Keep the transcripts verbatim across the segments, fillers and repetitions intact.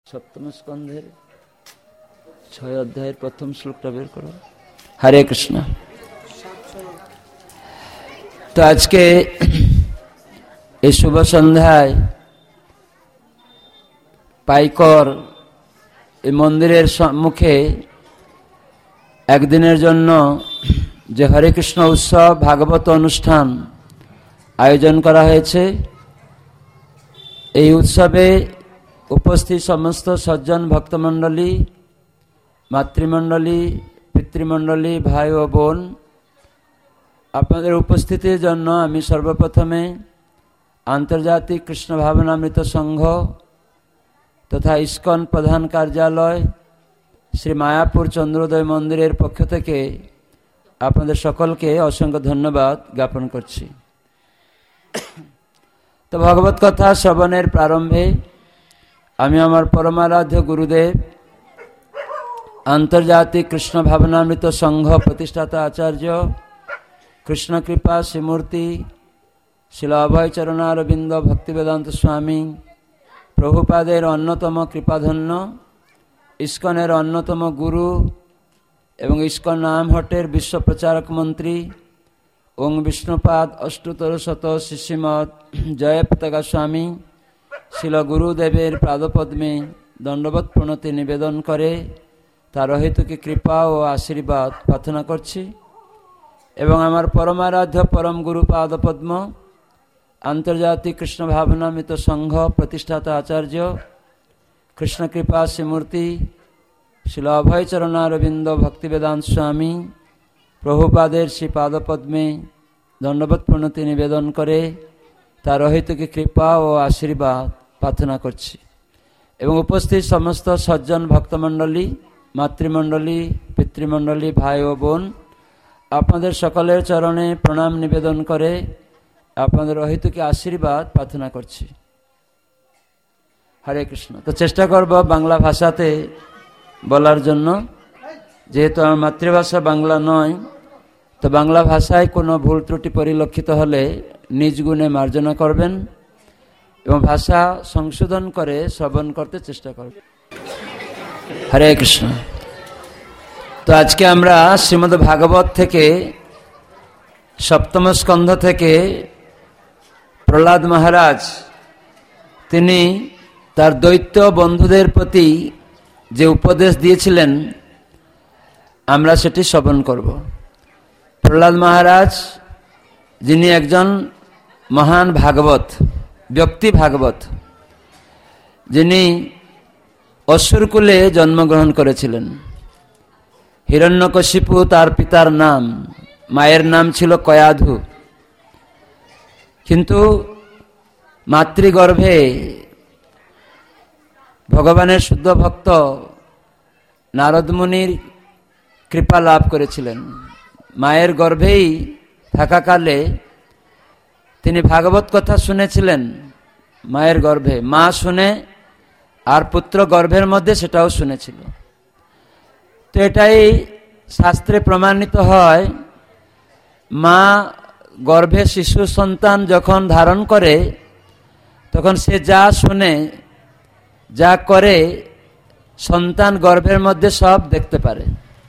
সপ্তম স্কন্ধের ছয় অধ্যায়ের প্রথম শ্লোকটা বের করো। হরে কৃষ্ণ। তো আজকে এই শুভ সন্ধ্যায় পাইকর এই মন্দিরের সম্মুখে একদিনের জন্য যে হরে কৃষ্ণ উৎসব ভাগবত অনুষ্ঠান আয়োজন করা হয়েছে, এই উৎসবে উপস্থিত সমস্ত সজ্জন ভক্তমণ্ডলী, মাতৃমণ্ডলী, পিতৃমণ্ডলী, ভাই ও বোন, আপনাদের উপস্থিতির জন্য আমি সর্বপ্রথমে আন্তর্জাতিক কৃষ্ণ ভাবনামৃত সংঘ তথা ইস্কন প্রধান কার্যালয় শ্রী মায়াপুর চন্দ্রোদয় মন্দিরের পক্ষ থেকে আপনাদের সকলকে অসংখ্য ধন্যবাদ জ্ঞাপন করছি। তো ভগবত কথা শ্রবণের প্রারম্ভে আমি আমার পরমারাধ্য গুরুদেব আন্তর্জাতিক কৃষ্ণ ভাবনামৃত সংঘ প্রতিষ্ঠাতা আচার্য কৃষ্ণকৃপা শ্রীমূর্তি শিল অভয় চরণারবিন্দ ভক্তিবেদান্ত স্বামী প্রভুপাদের অন্যতম কৃপাধন্য, ইস্কনের অন্যতম গুরু এবং ইস্কন নামহটের বিশ্ব প্রচারক মন্ত্রী ওং বিষ্ণুপাদ অষ্টতর শত শিষ্যমৎ জয় পতাকা স্বামী শিল গুরুদেবের পাদপদ্মে দণ্ডবৎ প্রণতি নিবেদন করে তার অহেতুকী কৃপা ও আশীর্বাদ প্রার্থনা করছি। এবং আমার পরমারাধ্য পরম গুরু পাদপদ্ম আন্তর্জাতিক কৃষ্ণ ভাবনামৃত সংঘ প্রতিষ্ঠাতা আচার্য কৃষ্ণকৃপা শ্রীমূর্তি শিল অভয় চরণারবিন্দ ভক্তিবেদান্ত স্বামী প্রভুপাদের শ্রী পাদপদ্মে দণ্ডবৎ প্রণতি নিবেদন করে তার অহেতুকী কৃপা ও আশীর্বাদ প্রার্থনা করছি। এবং উপস্থিত সমস্ত সজ্জন ভক্তমণ্ডলী, মাতৃমণ্ডলী, পিতৃমণ্ডলী, ভাই ও বোন, আপনাদের সকলের চরণে প্রণাম নিবেদন করে আপনাদের অহেতুকী আশীর্বাদ প্রার্থনা করছি। হরে কৃষ্ণ। তো চেষ্টা করব বাংলা ভাষাতে বলার জন্য, যেহেতু আমার মাতৃভাষা বাংলা নয়, তো বাংলা ভাষায় কোনো ভুল ত্রুটি পরিলক্ষিত হলে নিজ গুণে মার্জনা করবেন এবং ভাষা সংশোধন করে শ্রবণ করতে চেষ্টা করবেন। হরে কৃষ্ণ। তো আজকে আমরা শ্রীমদ্ ভাগবত থেকে সপ্তম স্কন্ধ থেকে প্রহ্লাদ মহারাজ তিনি তার দৈত্য বন্ধুদের প্রতি যে উপদেশ দিয়েছিলেন আমরা সেটি শ্রবণ করব। প্রহ্লাদ মহারাজ যিনি একজন মহান ভাগবত ব্যক্তি, ভাগবত যিনি অসুরকুলে জন্মগ্রহণ করেছিলেন। হিরণ্যকশিপু তার পিতার নাম, মায়ের নাম ছিল কয়াধু, কিন্তু মাতৃগর্ভে ভগবানের শুদ্ধ ভক্ত নারদ মুনির কৃপা লাভ করেছিলেন। মায়ের গর্ভেই থাকাকালে তিনি ভাগবত কথা শুনেছিলেন মায়ের গর্ভে, মা শুনে আর পুত্র গর্ভের মধ্যে সেটাও শুনেছিল। তো এটাই শাস্ত্রে প্রমাণিত হয়, মা গর্ভে শিশু সন্তান যখন ধারণ করে তখন সে যা শুনে, যা করে, সন্তান গর্ভের মধ্যে সব দেখতে পারে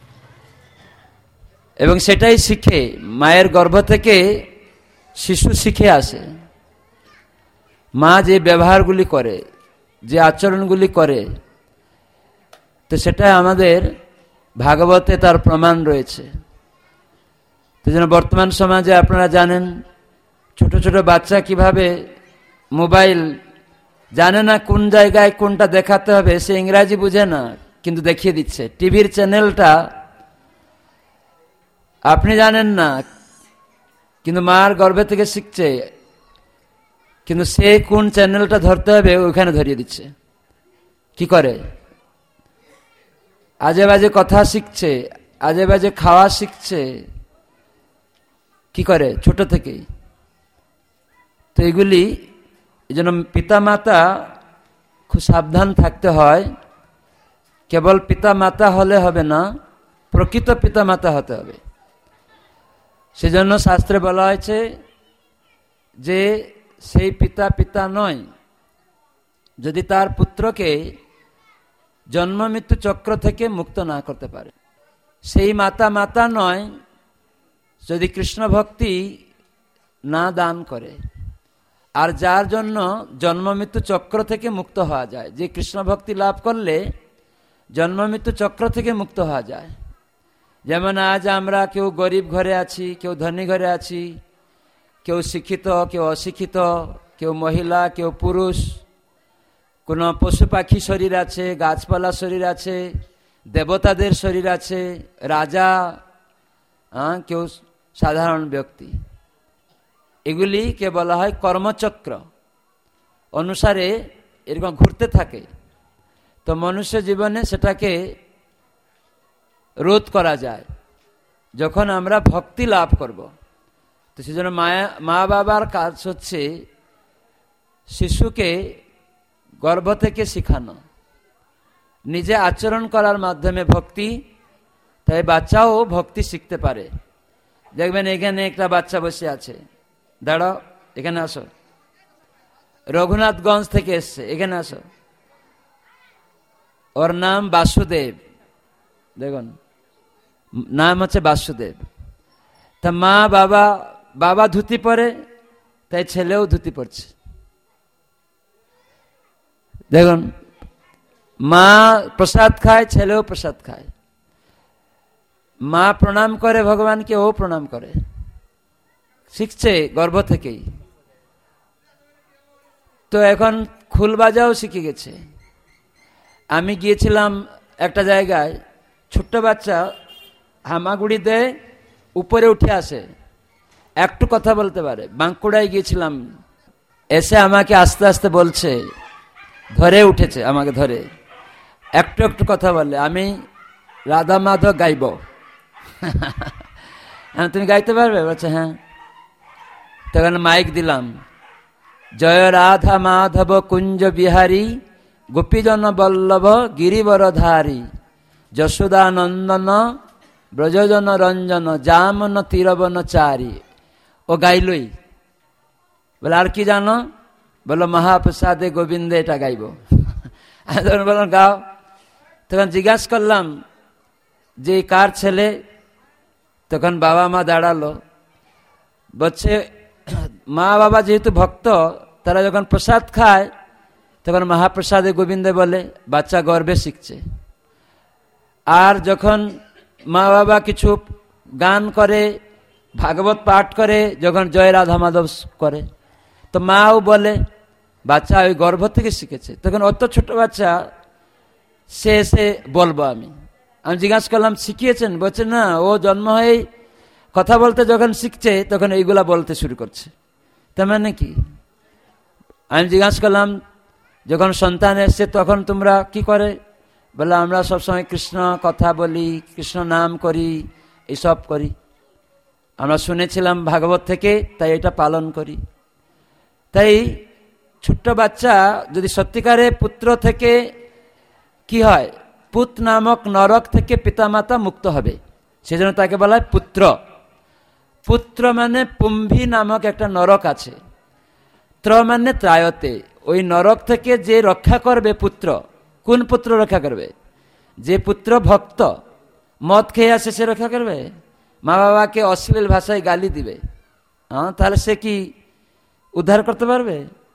এবং সেটাই শিখে। মায়ের গর্ভ থেকে শিশু শিখে আসে। মা যে ব্যবহারগুলি করে, যে আচরণগুলি করে, তো সেটা আমাদের ভাগবতে তার প্রমাণ রয়েছে। তো যেন বর্তমান সমাজে আপনারা জানেন ছোট ছোট বাচ্চা কিভাবে মোবাইল জানে না কোন জায়গায় কোনটা দেখাতে হবে, সে ইংরাজি বুঝে না কিন্তু দেখিয়ে দিচ্ছে। টিভির চ্যানেলটা আপনি জানেন না কিন্তু মার গর্ভে থেকে শিখছে, কিন্তু সে কোন চ্যানেলটা ধরতে হবে ওইখানে ধরিয়ে দিচ্ছে। কি করে? আজে বাজে কথা শিখছে, আজে বাজে খাওয়া শিখছে। কি করে? ছোট থেকেই। তো এগুলি এই জন্য পিতা মাতা খুব সাবধান থাকতে হয়। কেবল পিতা মাতা হলে হবে না, প্রকৃত পিতা মাতা হতে হবে। সেজন্য শাস্ত্রে বলা হয়েছে যে সেই পিতা পিতা নয় যদি তার পুত্রকে জন্ম মৃত্যু চক্র থেকে মুক্ত না করতে পারে। সেই মাতা মাতা নয় যদি কৃষ্ণ ভক্তি না দান করে। আর যার জন্য জন্ম মৃত্যু চক্র থেকে মুক্ত হওয়া যায়, যে কৃষ্ণ ভক্তি লাভ করলে জন্ম মৃত্যু চক্র থেকে মুক্ত হওয়া যায়। যেমন আজ আমরা কেউ গরিব ঘরে আছি, কেউ ধনী ঘরে আছি, কেউ শিক্ষিত, কেউ অশিক্ষিত, কেউ মহিলা, কেউ পুরুষ, কোনো পশু পাখি শরীর আছে, গাছপালা শরীর আছে, দেবতাদের শরীর আছে, রাজা, কেউ সাধারণ ব্যক্তি। এগুলিকে বলা হয় কর্মচক্র অনুসারে এরকম ঘুরতে থাকে। তো মনুষ্য জীবনে সেটাকে রোধ করা যায় যখন আমরা ভক্তি লাভ করব। তো সেজন্য মায়া মা বাবার কাজ হচ্ছে শিশুকে গর্ভ থেকে শেখানো, নিজে আচরণ করার মাধ্যমে ভক্তি, তাই বাচ্চাও ভক্তি শিখতে পারে। দেখবেন এখানে একটা বাচ্চা বসে আছে, দাঁড়াও, এখানে আসো, রঘুনাথগঞ্জ থেকে এসছে, এখানে আসো। ওর নাম বাসুদেব, দেখুন নাম হচ্ছে বাসুদেব। তা মা বাবা বাবা ধুতি পরে, তাই ছেলেও ধুতি পরছে। দেখুন, মা প্রসাদ খায়, ছেলেও প্রসাদ খায়। মা প্রণাম করে ভগবানকে, ও প্রণাম করে, শিখছে গর্ভ থেকেই। তো এখন খুল বাজাও শিখে গেছে। আমি গিয়েছিলাম একটা জায়গায়, ছোট্ট বাচ্চা হামাগুড়ি দেয়, উপরে উঠে আসে, একটু কথা বলতে পারে। বাঁকুড়ায় গিয়েছিলাম, এসে আমাকে আস্তে আস্তে বলছে, ধরে উঠেছে আমাকে, ধরে একটু একটু কথা বলে, আমি রাধা মাধব গাইব। তুমি গাইতে পারবে? বলছে হ্যাঁ। তখন মাইক দিলাম, জয় রাধা মাধব কুঞ্জ বিহারী, গোপীজন বল্লভ গিরিবরধারী, যশোদা নন্দন ব্রজজন রঞ্জন, জামন তীরবন চারি। ও গাইলই। বলে আর কি জানো? বলো মহাপ্রসাদে গোবিন্দে, এটা গাইব। তখন বললাম গাও। তখন জিজ্ঞাসা করলাম যে কার ছেলে? তখন বাবা মা দাঁড়ালো, বলছে মা বাবা যেহেতু ভক্ত, তারা যখন প্রসাদ খায় তখন মহাপ্রসাদে গোবিন্দে বলে, বাচ্চা গর্বে শিখছে। আর যখন মা বাবা কিছু গান করে, ভাগবত পাঠ করে, যখন জয় রাধা মাধব করে, তো মাও বলে, বাচ্চা ওই গর্ভ থেকে শিখেছে। তখন অত ছোট বাচ্চা, সে এসে বলবো আমি আমি জিজ্ঞাসা করলাম শিখিয়েছেন? বলছে না, ও জন্ম হয়ে কথা বলতে যখন শিখছে তখন এইগুলা বলতে শুরু করছে। তার মানে কি? আমি জিজ্ঞাসা করলাম যখন সন্তান এসছে তখন তোমরা কি করে? বলে আমরা সবসময় কৃষ্ণ কথা বলি, কৃষ্ণ নাম করি, এইসব করি। আমরা শুনেছিলাম ভাগবত থেকে, তাই এটা পালন করি। তাই ছোট্ট বাচ্চা যদি সত্যিকারে পুত্র থেকে কি হয়, পুত নামক নরক থেকে পিতামাতা মুক্ত হবে, সেজন্য তাকে বলা হয় পুত্র। পুত্র মানে পুম্ভি নামক একটা নরক আছে, ত্র মানে ত্রায়তে, ওই নরক থেকে যে রক্ষা করবে পুত্র। কোন পুত্র রক্ষা করবে? যে পুত্র ভক্ত। মদ খেয়ে আসে সে রক্ষা করবে? মা বাবাকে অশ্লীল ভাষায় গালি দিবে, হ্যাঁ, তাহলে সে কি উদ্ধার করতে পারবে?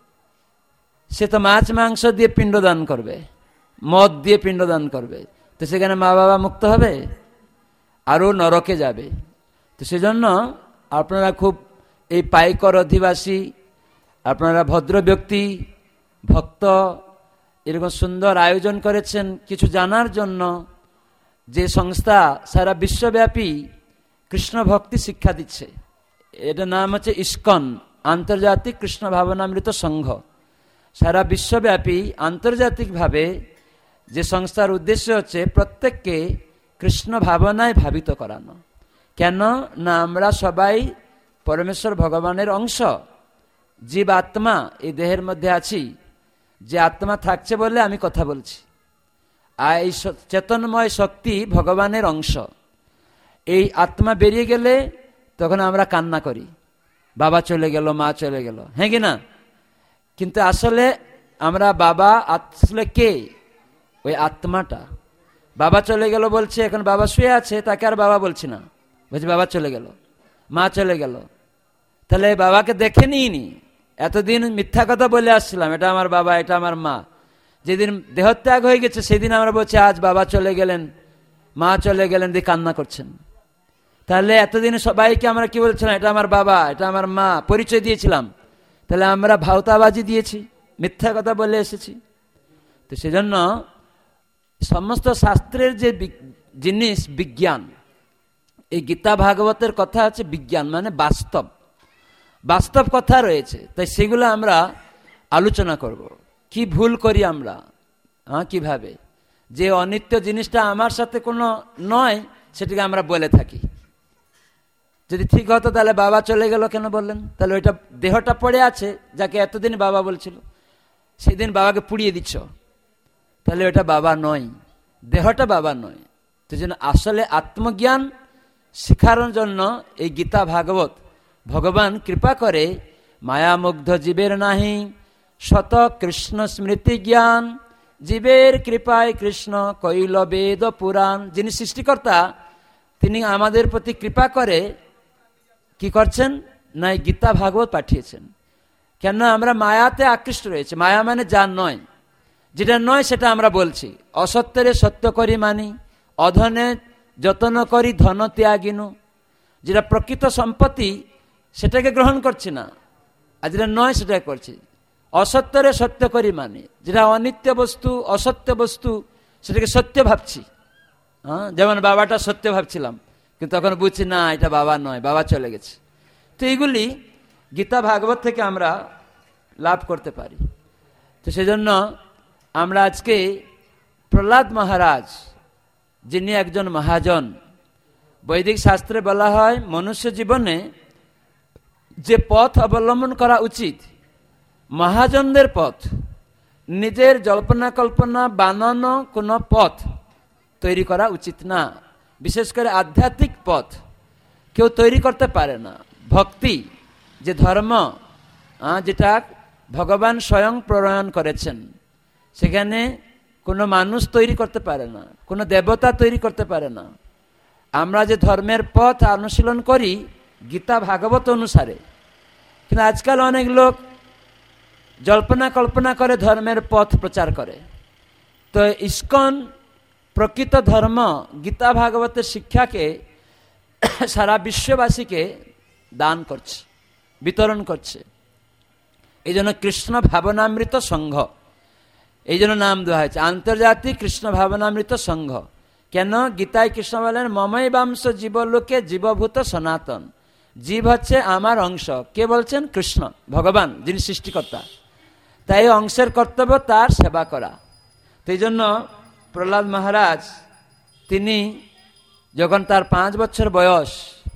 সে তো মাছ মাংস দিয়ে পিণ্ডদান করবে, মদ দিয়ে পিণ্ডদান করবে, তো সেখানে মা বাবা মুক্ত হবে? আরও নরকে যাবে। তো সেজন্য আপনারা খুব, এই পাইকর অধিবাসী, আপনারা ভদ্র ব্যক্তি, ভক্ত, এরকম সুন্দর আয়োজন করেছেন কিছু জানার জন্য। যে সংস্থা সারা বিশ্বব্যাপী কৃষ্ণ ভক্তি শিক্ষা দিচ্ছে, এটার নাম হচ্ছে ইস্কন, আন্তর্জাতিক কৃষ্ণ ভাবনামৃত সংঘ। সারা বিশ্বব্যাপী আন্তর্জাতিকভাবে যে সংস্থার উদ্দেশ্য হচ্ছে প্রত্যেককে কৃষ্ণ ভাবনায় ভাবিত করানো। কেন না আমরা সবাই পরমেশ্বর ভগবানের অংশ, জীব আত্মা এই দেহের মধ্যে আছি। যে আত্মা থাকছে বলে আমি কথা বলছি, আর এই চেতনময় শক্তি ভগবানের অংশ। এই আত্মা বেরিয়ে গেলে তখন আমরা কান্না করি, বাবা চলে গেল, মা চলে গেল, হ্যাঁ কি না? কিন্তু আসলে আমরা বাবা আসলে কে? ওই আত্মাটা। বাবা চলে গেল বলছে, এখন বাবা শুয়ে আছে, তাকে আর বাবা বলছি না, বলছি বাবা চলে গেল, মা চলে গেল। তাহলে বাবাকে দেখে নিইনি, এতদিন মিথ্যা কথা বলে আসছিলাম, এটা আমার বাবা, এটা আমার মা। যেদিন দেহত্যাগ হয়ে গেছে সেদিন আমরা বলছি আজ বাবা চলে গেলেন, মা চলে গেলেন, দিয়ে কান্না করছেন। তাহলে এতদিন সবাইকে আমরা কি বলছিলাম, এটা আমার বাবা, এটা আমার মা, পরিচয় দিয়েছিলাম। তাহলে আমরা ভাওতাবাজি দিয়েছি, মিথ্যা কথা বলে এসেছি। তো সেজন্য সমস্ত শাস্ত্রের যে জিনিস বিজ্ঞান, এই গীতা ভাগবতের কথা হচ্ছে বিজ্ঞান, মানে বাস্তব, বাস্তব কথা রয়েছে। তাই সেগুলো আমরা আলোচনা করব। কি ভুল করি আমরা, হ্যাঁ, কিভাবে যে অনিত্য জিনিসটা আমার সাথে কোনো নয় সেটাকে আমরা বলে থাকি। যদি ঠিক হতো তাহলে বাবা চলে গেল কেন বললেন? তাহলে ওইটা দেহটা পড়ে আছে, যাকে এতদিন বাবা বলছিল, সেদিন বাবাকে পুড়িয়ে দিচ্ছ, তাহলে ওটা বাবা নয়, দেহটা বাবা নয়। তো যেন আসলে আত্মজ্ঞান শিখার জন্য এই গীতা ভাগবত ভগবান কৃপা করে। মায়ামুগ্ধ জীবের নাহি শত কৃষ্ণ স্মৃতি জ্ঞান, জীবের কৃপায় কৃষ্ণ কৈল বেদ পুরাণ। যিনি সৃষ্টিকর্তা তিনি আমাদের প্রতি কৃপা করে কি করছেন না, গীতা ভাগবত পাঠিয়েছেন। কেন? আমরা মায়াতে আকৃষ্ট রয়েছে। মায়া মানে যা নয়, যেটা নয় সেটা আমরা বলছি। অসত্যের সত্য করি মানি, অধনে যতন করি ধন ত্যাগিনু। যেটা প্রকৃত সম্পত্তি সেটাকে গ্রহণ করছি না, আর যেটা নয় সেটা করছি। অসত্যের সত্য করি মানি, যেটা অনিত্য বস্তু, অসত্য বস্তু, সেটাকে সত্য ভাবছি। হ্যাঁ, যেমন বাবাটা সত্য ভাবছিলাম, কিন্তু তখন বুঝছি না এটা বাবা নয়, বাবা চলে গেছে। তো এইগুলি গীতা ভাগবত থেকে আমরা লাভ করতে পারি। তো সেজন্য আমরা আজকে প্রহ্লাদ মহারাজ, যিনি একজন মহাজন, বৈদিক শাস্ত্রে বলা হয় মনুষ্য জীবনে যে পথ অবলম্বন করা উচিত, মহাজনদের পথ, নিজের জল্পনা কল্পনা বানানো কোনো পথ তৈরি করা উচিত না। বিশেষ করে আধ্যাত্মিক পথ কেউ তৈরি করতে পারে না। ভক্তি যে ধর্ম, যেটা ভগবান স্বয়ং প্রণয়ন করেছেন, সেখানে কোনো মানুষ তৈরি করতে পারে না, কোনো দেবতা তৈরি করতে পারে না। আমরা যে ধর্মের পথ অনুশীলন করি গীতা ভাগবত অনুসারে, কিন্তু আজকাল অনেক লোক জল্পনা কল্পনা করে ধর্মের পথ প্রচার করে। তো ইস্কন প্রকৃত ধর্ম গীতা ভাগবতের শিক্ষাকে সারা বিশ্ববাসীকে দান করছে, বিতরণ করছে। এই জন্য কৃষ্ণ ভাবনামৃত সংঘ, এই জন্য নাম দেওয়া হয়েছে আন্তর্জাতিক কৃষ্ণ ভাবনামৃত সংঘ। কেন? গীতায় কৃষ্ণ বলেন মমই বাংশ জীবলোকে জীবভূত সনাতন। জীব হচ্ছে আমার অংশ। কে বলছেন? কৃষ্ণ ভগবান, যিনি সৃষ্টিকর্তা। তাই অংশের কর্তব্য তার সেবা করা। তো এই জন্য প্রহ্লাদ মহারাজ তিনি যখন তার পাঁচ বছর বয়স,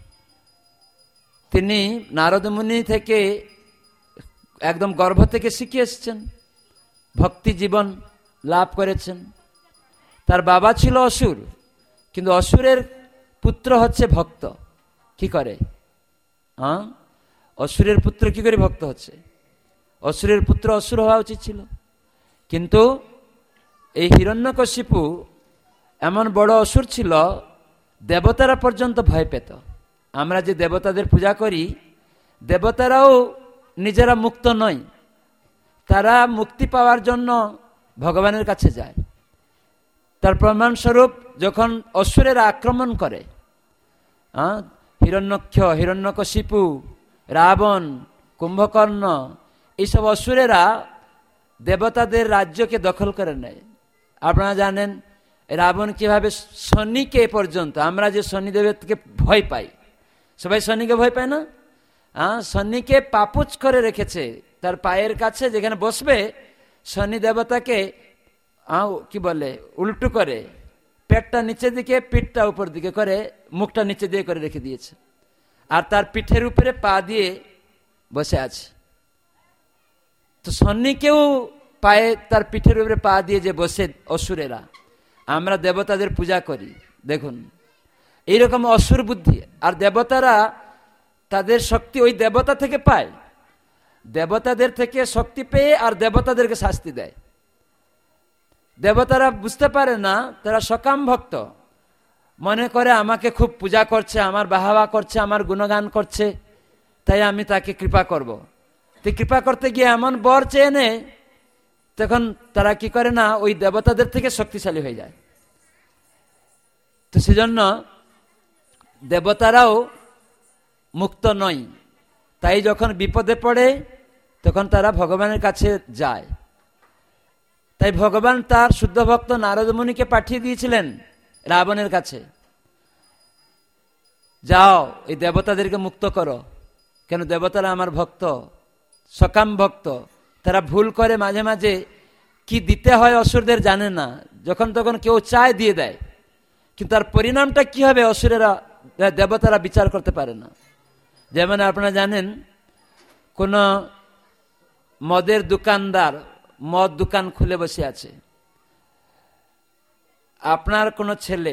তিনি নারদ মুনি থেকে একদম গর্ভ থেকে শিখে এসেছেন, ভক্তি জীবন লাভ করেছেন। তার বাবা ছিল অসুর, কিন্তু অসুরের পুত্র হচ্ছে ভক্ত। কি করে? হ্যাঁ, অসুরের পুত্র কি করে ভক্ত হচ্ছে? অসুরের পুত্র অসুর হওয়া উচিত ছিল। কিন্তু এই হিরণ্যকশিপু এমন বড় অসুর ছিল, দেবতারা পর্যন্ত ভয় পেত। আমরা যে দেবতাদের পূজা করি, দেবতারাও নিজেরা মুক্ত নয়, তারা মুক্তি পাওয়ার জন্য ভগবানের কাছে যায়। তার প্রমাণস্বরূপ যখন অসুরেরা আক্রমণ করে, হ্যাঁ, হিরণ্যক্ষ, হিরণ্যকশিপু, রাবণ, কুম্ভকর্ণ, এইসব অসুরেরা দেবতাদের রাজ্যকে দখল করে নেয়। আপনারা জানেন রাবণ কিভাবে শনিকে পর্যন্ত, আমরা যে শনিদেবের থেকে ভয় পাই, সবাই শনিকে ভয় পায় না? হ্যাঁ, শনিকে পাপুচ করে রেখেছে তার পায়ের কাছে, যেখানে বসবে শনি দেবতাকে কি বলে উল্টো করে, পেটটা নিচের দিকে, পিঠটা উপর দিকে করে, মুখটা নিচে দিয়ে করে রেখে দিয়েছে, আর তার পিঠের উপরে পা দিয়ে বসে আছে। তো শনিকেও পায়ে তার পিঠের উপরে পা দিয়ে যে বসে অসুরেরা, আমরা দেবতাদের পূজা করি, দেখুন এইরকম অসুর বুদ্ধি। আর দেবতারা তাদের শক্তি ওই দেবতা থেকে পায়, দেবতাদের থেকে শক্তি পেয়ে আর দেবতাদেরকে শাস্তি দেয়। দেবতারা বুঝতে পারে না, তারা সকাম ভক্ত, মনে করে আমাকে খুব পূজা করছে, আমার বাহাবা করছে, আমার গুণগান করছে, তাই আমি তাকে কৃপা করব। তো কৃপা করতে গিয়ে এমন বর চেয়ে নেয়, তখন তারা কি করে না, ওই দেবতাদের থেকে শক্তিশালী হয়ে যায়। তো সেজন্য দেবতারাও মুক্ত নয়, তাই যখন বিপদে পড়ে তখন তারা ভগবানের কাছে যায়। তাই ভগবান তার শুদ্ধ ভক্ত নারদ মুনিকে পাঠিয়ে দিয়েছিলেন রাবণের কাছে, যাও এই দেবতাদেরকে মুক্ত করো, কেন দেবতারা আমার ভক্ত, সকাম ভক্ত, তারা ভুল করে, মাঝে মাঝে কি দিতে হয় অসুরদের জানে না, যখন তখন কেউ চায় দিয়ে দেয়, কিন্তু তার পরিণামটা কি হবে অসুরেরা দেবতারা বিচার করতে পারে না। যেমন আপনারা জানেন, কোন মদের দোকানদার মদ দোকান খুলে বসে আছে, আপনার কোনো ছেলে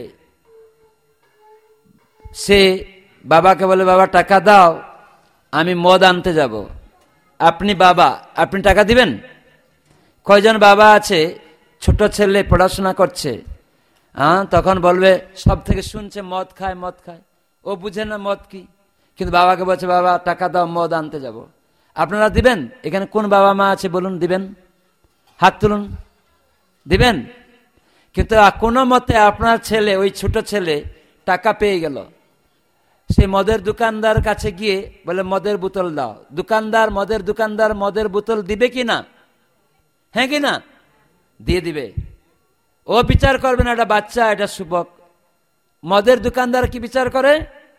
সে বাবাকে বলে, বাবা টাকা দাও, আমি মদ আনতে যাব। আপনি বাবা, আপনি টাকা দিবেন? কয়জন বাবা আছে, ছোট ছেলে পড়াশোনা করছে, হ্যাঁ, তখন বলবে, সব থেকে শুনছে মদ খায় মদ খায়, ও বুঝে না মদ কি, কিন্তু বাবাকে বলছে, বাবা টাকা দাও, মদ আনতে যাব। আপনারা দিবেন? এখানে কোন বাবা মা আছে বলুন, দিবেন? হাত তুলুন, দিবেন? কিন্তু কোনো মতে আপনার ছেলে, ওই ছোট ছেলে টাকা পেয়ে গেল, সেই মদের দোকানদার কাছে গিয়ে বলে, মদের বোতল দাও। দোকানদার, মদের দোকানদার মদের বোতল দিবে কি না? হ্যাঁ কি না? দিয়ে দিবে। ও বিচার করবে না এটা বাচ্চা, এটা যুবক। মদের দোকানদার কি বিচার করে?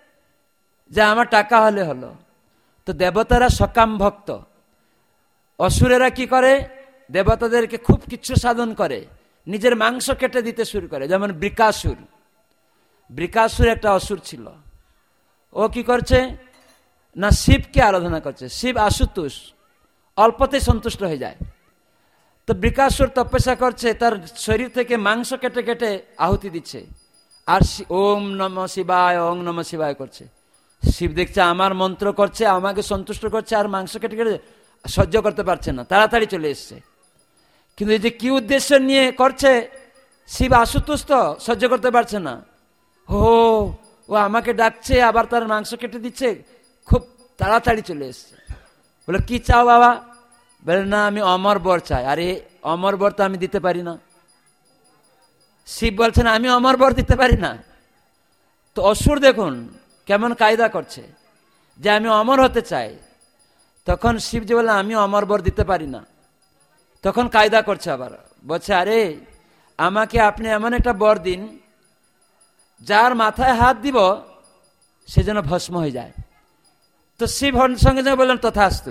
যে আমার টাকা হলে হলো। তো দেবতারা সকাম ভক্ত, অসুরেরা কি করে, দেবতাদেরকে খুব কিছু সাধন করে, নিজের মাংস কেটে দিতে শুরু করে। যেমন বৃকাসুর, বৃকাসুর একটা অসুর ছিল, ও কি করছে না, শিবকে আরাধনা করছে। শিব আশুতোষ, অল্পতে সন্তুষ্ট হয়ে যায়। তো বৃকাসুর তপস্যা করছে, তার শরীর থেকে মাংস কেটে কেটে আহুতি দিচ্ছে, আর ওম নমঃ শিবায়, ওম নমঃ শিবায় করছে। শিব দেখছে আমার মন্ত্র করছে, আমাকে সন্তুষ্ট করছে, আর মাংস কেটে কেটে সহ্য করতে পারছে না, তাড়াতাড়ি চলে এসছে। কিন্তু এই যে কি উদ্দেশ্য নিয়ে করছে, শিব আশুতোষ তো সহ্য করতে পারছে না, ও ও আমাকে ডাকছে, আবার তার মাংস কেটে দিচ্ছে, খুব তাড়াতাড়ি চলে এসছে। বলে, কি চাও বাবা? বলে, না আমি অমর বর চাই। আরে অমর বর তো আমি দিতে পারি না। শিব বলছেন, আমি অমর বর দিতে পারি না। তো অসুর দেখুন কেমন কায়দা করছে, যে আমি অমর হতে চাই। তখন শিব যে বললেন, আমি অমর বর দিতে পারি না, তখন কায়দা করছে আবার, বলছে, আরে আমাকে আপনি এমন একটা বর দিন, যার মাথায় হাত দিব সে যেন ভস্ম হয়ে যায়। তো শিব সঙ্গে সঙ্গে বললেন, তথাস্তু।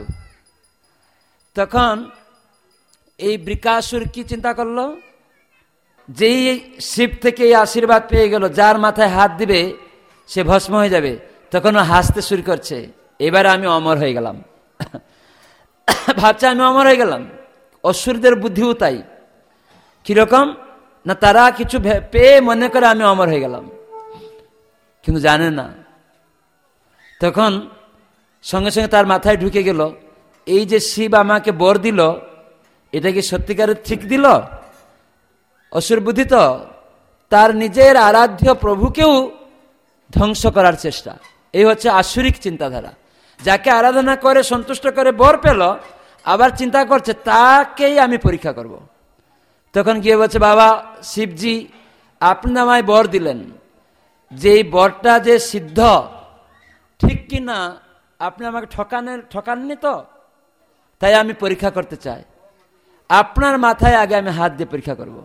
তখন এই বৃকাসুর কি চিন্তা করলো, যেই শিব থেকে এই আশীর্বাদ পেয়ে গেল, যার মাথায় হাত দিবে সে ভস্ম হয়ে যাবে, তখন ও হাসতে শুরু করছে, এবারে আমি অমর হয়ে গেলাম। ভাবছে আমি অমর হয়ে গেলাম। অসুরদের বুদ্ধিও তাই, কিরকম না, তারা কিছু পেয়ে মনে করে আমি অমর হয়ে গেলাম, কিন্তু জানে না। তখন সঙ্গে সঙ্গে তার মাথায় ঢুকে গেল, এই যে শিব আমাকে বর দিল, এটা কি সত্যিকারের ঠিক দিল? অসুর বুদ্ধি তো, তার নিজের আরাধ্য প্রভুকেও ধ্বংস করার চেষ্টা। এই হচ্ছে আসুরিক চিন্তাধারা। যাকে আরাধনা করে সন্তুষ্ট করে বর পেল, আবার চিন্তা করছে তাকেই আমি পরীক্ষা করব। তখন গিয়ে বলছে, বাবা শিবজি, আপনি আমায় বর দিলেন, যে এই বরটা যে সিদ্ধ ঠিক কি না, আপনি আমাকে ঠকানের ঠকাননি তো, তাই আমি পরীক্ষা করতে চাই। আপনার মাথায় আগে আমি হাত দিয়ে পরীক্ষা করব।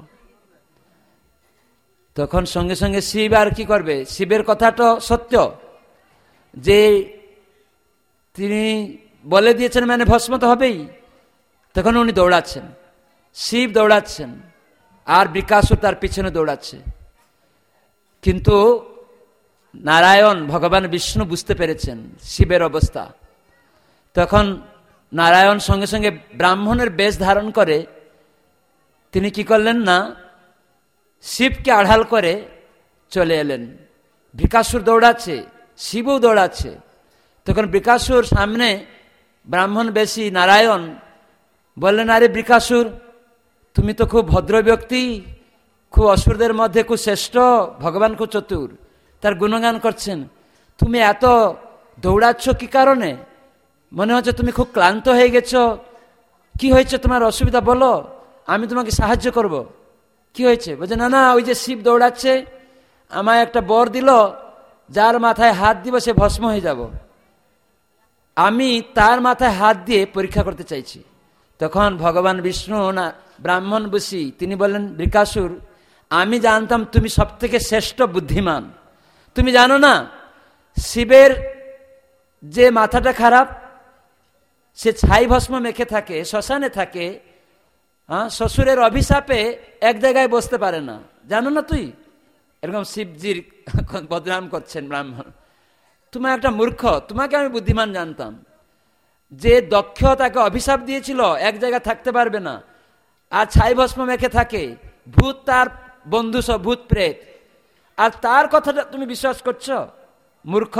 তখন সঙ্গে সঙ্গে শিব আর কি করবে, শিবের কথাটা সত্য, যে তিনি বলে দিয়েছেন মানে ভস্ম তো হবেই। তখন উনি দৌড়াচ্ছেন, শিব দৌড়াচ্ছেন, আর বৃকাসুর তার পিছনে দৌড়াচ্ছে। কিন্তু নারায়ণ ভগবান বিষ্ণু বুঝতে পেরেছেন শিবের অবস্থা। তখন নারায়ণ সঙ্গে সঙ্গে ব্রাহ্মণের বেশ ধারণ করে তিনি কি করলেন না, শিবকে আড়াল করে চলে এলেন। বৃকাসুর দৌড়াচ্ছে, শিবও দৌড়াচ্ছে। তখন বৃকাসুর সামনে ব্রাহ্মণ বেশি নারায়ণ বললেন, আরে বৃকাসুর, তুমি তো খুব ভদ্র ব্যক্তি, খুব অসুরদের মধ্যে খুব শ্রেষ্ঠ, ভগবান খুব চতুর, তার গুণগান করছেন। তুমি এত দৌড়াচ্ছ কি কারণে? মনে হচ্ছে তুমি খুব ক্লান্ত হয়ে গেছ। কি হয়েছে তোমার অসুবিধা বলো, আমি তোমাকে সাহায্য করব। কি হয়েছে? বলছে না না, ওই যে শিব দৌড়াচ্ছে, আমায় একটা বর দিল, যার মাথায় হাত দিব সে ভস্ম হয়ে যাব। আমি তার মাথায় হাত দিয়ে পরীক্ষা করতে চাইছি। তখন ভগবান বিষ্ণু না ব্রাহ্মণ বসি তিনি বললেন, বৃকাসুর, আমি জানতাম তুমি সব থেকে শ্রেষ্ঠ বুদ্ধিমান। তুমি জানো না শিবের যে মাথাটা খারাপ, সে ছাই ভস্ম মেখে থাকে, শ্মশানে থাকে, হ্যাঁ, শ্বশুরের অভিশাপে এক জায়গায় বসতে পারে না। জানো না তুই? এরকম শিবজির বদনাম করছেন ব্রাহ্মণ। তুমি একটা মূর্খ, তোমাকে আমি বুদ্ধিমান জানতাম। যে দক্ষ তাকে অভিশাপ দিয়েছিল এক জায়গায় থাকতে পারবে না, আর ছাই ভস্ম মেখে থাকে, ভূত তার বন্ধু সব ভূত প্রেত, আর তার কথাটা তুমি বিশ্বাস করছো? মূর্খ।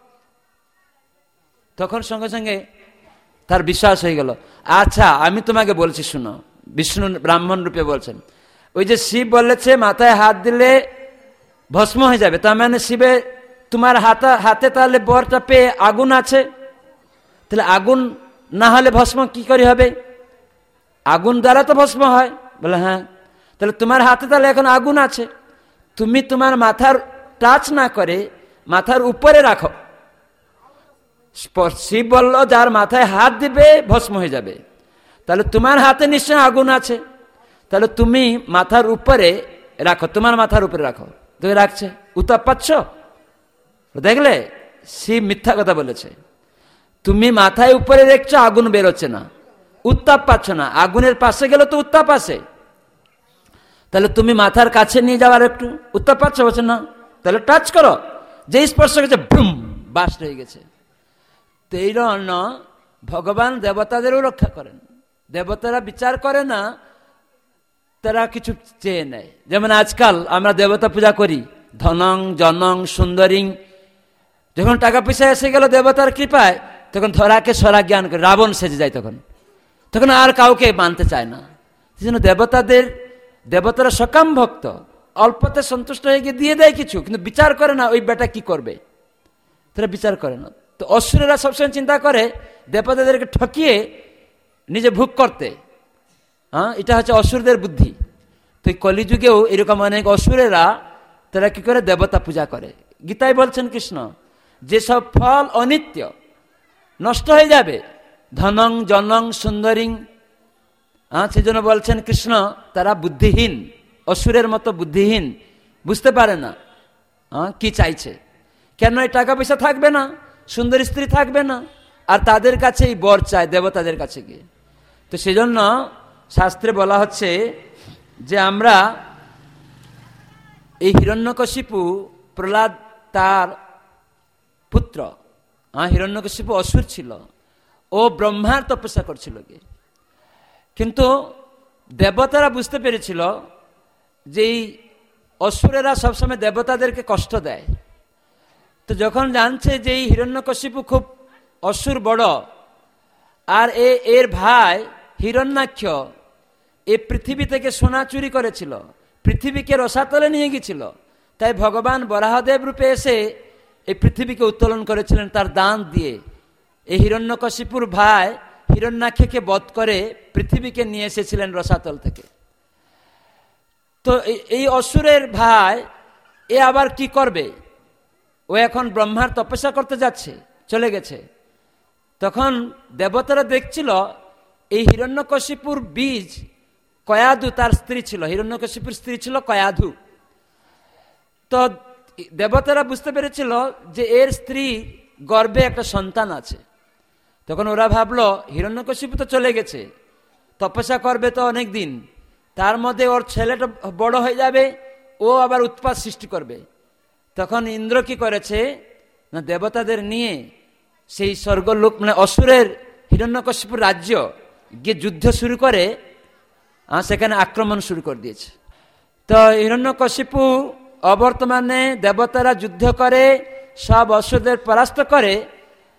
তখন সঙ্গে সঙ্গে তার বিশ্বাস হয়ে গেল। আচ্ছা আমি তোমাকে বলছি শুনো, বিষ্ণু ব্রাহ্মণ রূপে বলছেন, ওই যে শিব বলেছে মাথায় হাত দিলে ভস্ম হয়ে যাবে, তার মানে শিবে তোমার হাতে হাতে তাহলে বরটা পেয়ে আগুন আছে, তাহলে আগুন না হলে ভস্ম কি করে হবে? আগুন দ্বারা তো ভস্ম হয়। বলে হ্যাঁ, তাহলে তোমার হাতে তাহলে এখন আগুন আছে, তুমি তোমার মাথার টাচ না করে মাথার উপরে রাখো। শিব বলল যার মাথায় হাত দিবে ভস্ম হয়ে যাবে, তাহলে তোমার হাতে নিশ্চয় আগুন আছে, তাহলে তুমি মাথার উপরে রাখো, তোমার মাথার উপরে রাখো। তুমি রাখছে, উত্তাপ পাচ্ছ? দেখলে শিব মিথ্যা কথা বলেছে। তুমি মাথায় উপরে দেখছো, আগুন বেরোচ্ছে না, উত্তাপ পাচ্ছ না। আগুনের পাশে গেলে তো উত্তাপ আসে, তাহলে তুমি মাথার কাছে নিয়ে যাওয়ার একটু উত্তাপ পাচ্ছ? বলছে না। তাহলে টাচ করো, যে স্পর্শ গেছে বুম, বাস্ট হয়ে গেছে। তো এই জন্য ভগবান দেবতাদেরও রক্ষা করেন। দেবতারা বিচার করে না, তারা কিছু চেয়ে নেয়। যেমন আজকাল আমরা দেবতা পূজা করি, ধনং জনং সুন্দরিং। যখন টাকা পয়সা এসে গেল দেবতার কৃপায়, তখন ধরাকে সরা জ্ঞান করে রাবণ সেজে যায়, তখন তখন আর কাউকে মানতে চায় না। সেই জন্য দেবতাদের দেবতারা সকাম ভক্ত, অল্পতে সন্তুষ্ট হয়ে গিয়ে দিয়ে দেয় কিছু, কিন্তু বিচার করে না ওই বেটা কি করবে, তারা বিচার করে না। তো অসুরেরা সবসময় চিন্তা করে দেবতাদেরকে ঠকিয়ে নিজে ভোগ করতে। হ্যাঁ, এটা হচ্ছে অসুরদের বুদ্ধি। তো কলিযুগেও এরকম অনেক অসুরেরা তারা কি করে দেবতা পূজা করে। গীতায় বলছেন কৃষ্ণ, যেসব ফল অনিত্য, নষ্ট হয়ে যাবে, ধনং জনং সুন্দরিং, হ্যাঁ, সেজন্য বলছেন কৃষ্ণ তারা বুদ্ধিহীন, অসুরের মতো বুদ্ধিহীন, বুঝতে পারে না হ্যাঁ কি চাইছে। কেন? এই টাকা পয়সা থাকবে না, সুন্দর স্ত্রী থাকবে না, আর তাদের কাছে এই বর চায় দেবতাদের কাছে গিয়ে। তো সেজন্য শাস্ত্রে বলা হচ্ছে যে আমরা এই হিরণ্যকশিপু, প্রহ্লাদ তার পুত্র, হ্যাঁ, হিরণ্যকশিপু অসুর ছিল, ও ব্রহ্মার তপস্যা করছিল গিয়ে। কিন্তু দেবতারা বুঝতে পেরেছিল যে এই অসুরেরা সবসময় দেবতাদেরকে কষ্ট দেয়। তো যখন জানছে যে এই হিরণ্যকশিপু খুব অসুর বড়, আর এ এর ভাই হিরণ্যাক্ষ এ পৃথিবী থেকে সোনা চুরি করেছিল, পৃথিবীকে রসাতলে নিয়ে গিয়েছিল, তাই ভগবান বরাহদেব রূপে এসে এই পৃথিবীকে উত্তোলন করেছিলেন তার দান দিয়ে। এই হিরণ্যকশিপুর ভাই হিরণ্যাক্ষকে বধ করে পৃথিবীকে নিয়ে এসেছিলেন রসাতল থেকে। তো এই অসুরের ভাই এ আবার কি করবে? ও এখন ব্রহ্মার তপস্যা করতে যাচ্ছে, চলে গেছে। তখন দেবতারা দেখছিল এই হিরণ্যকশিপুর বীজ কয়াধু তার স্ত্রী ছিল, হিরণ্যকশিপুর স্ত্রী ছিল কয়াধু। তো দেবতারা বুঝতে পেরেছিল যে এর স্ত্রী গর্ভে একটা সন্তান আছে। তখন ওরা ভাবলো হিরণ্যকশিপু তো চলে গেছে, তপস্যা করবে তো অনেক দিন, তার মধ্যে ওর ছেলেটা বড় হয়ে যাবে, ও আবার উৎপাত সৃষ্টি করবে। তখন ইন্দ্র কি করেছে না, দেবতাদের নিয়ে সেই স্বর্গলোক মানে অসুরের হিরণ্যকশিপুর রাজ্য গিয়ে যুদ্ধ শুরু করে, সেখানে আক্রমণ শুরু করে দিয়েছে। তো হিরণ্যকশিপু অবর্তমানে দেবতারা যুদ্ধ করে সব অসুরদের পরাস্ত করে।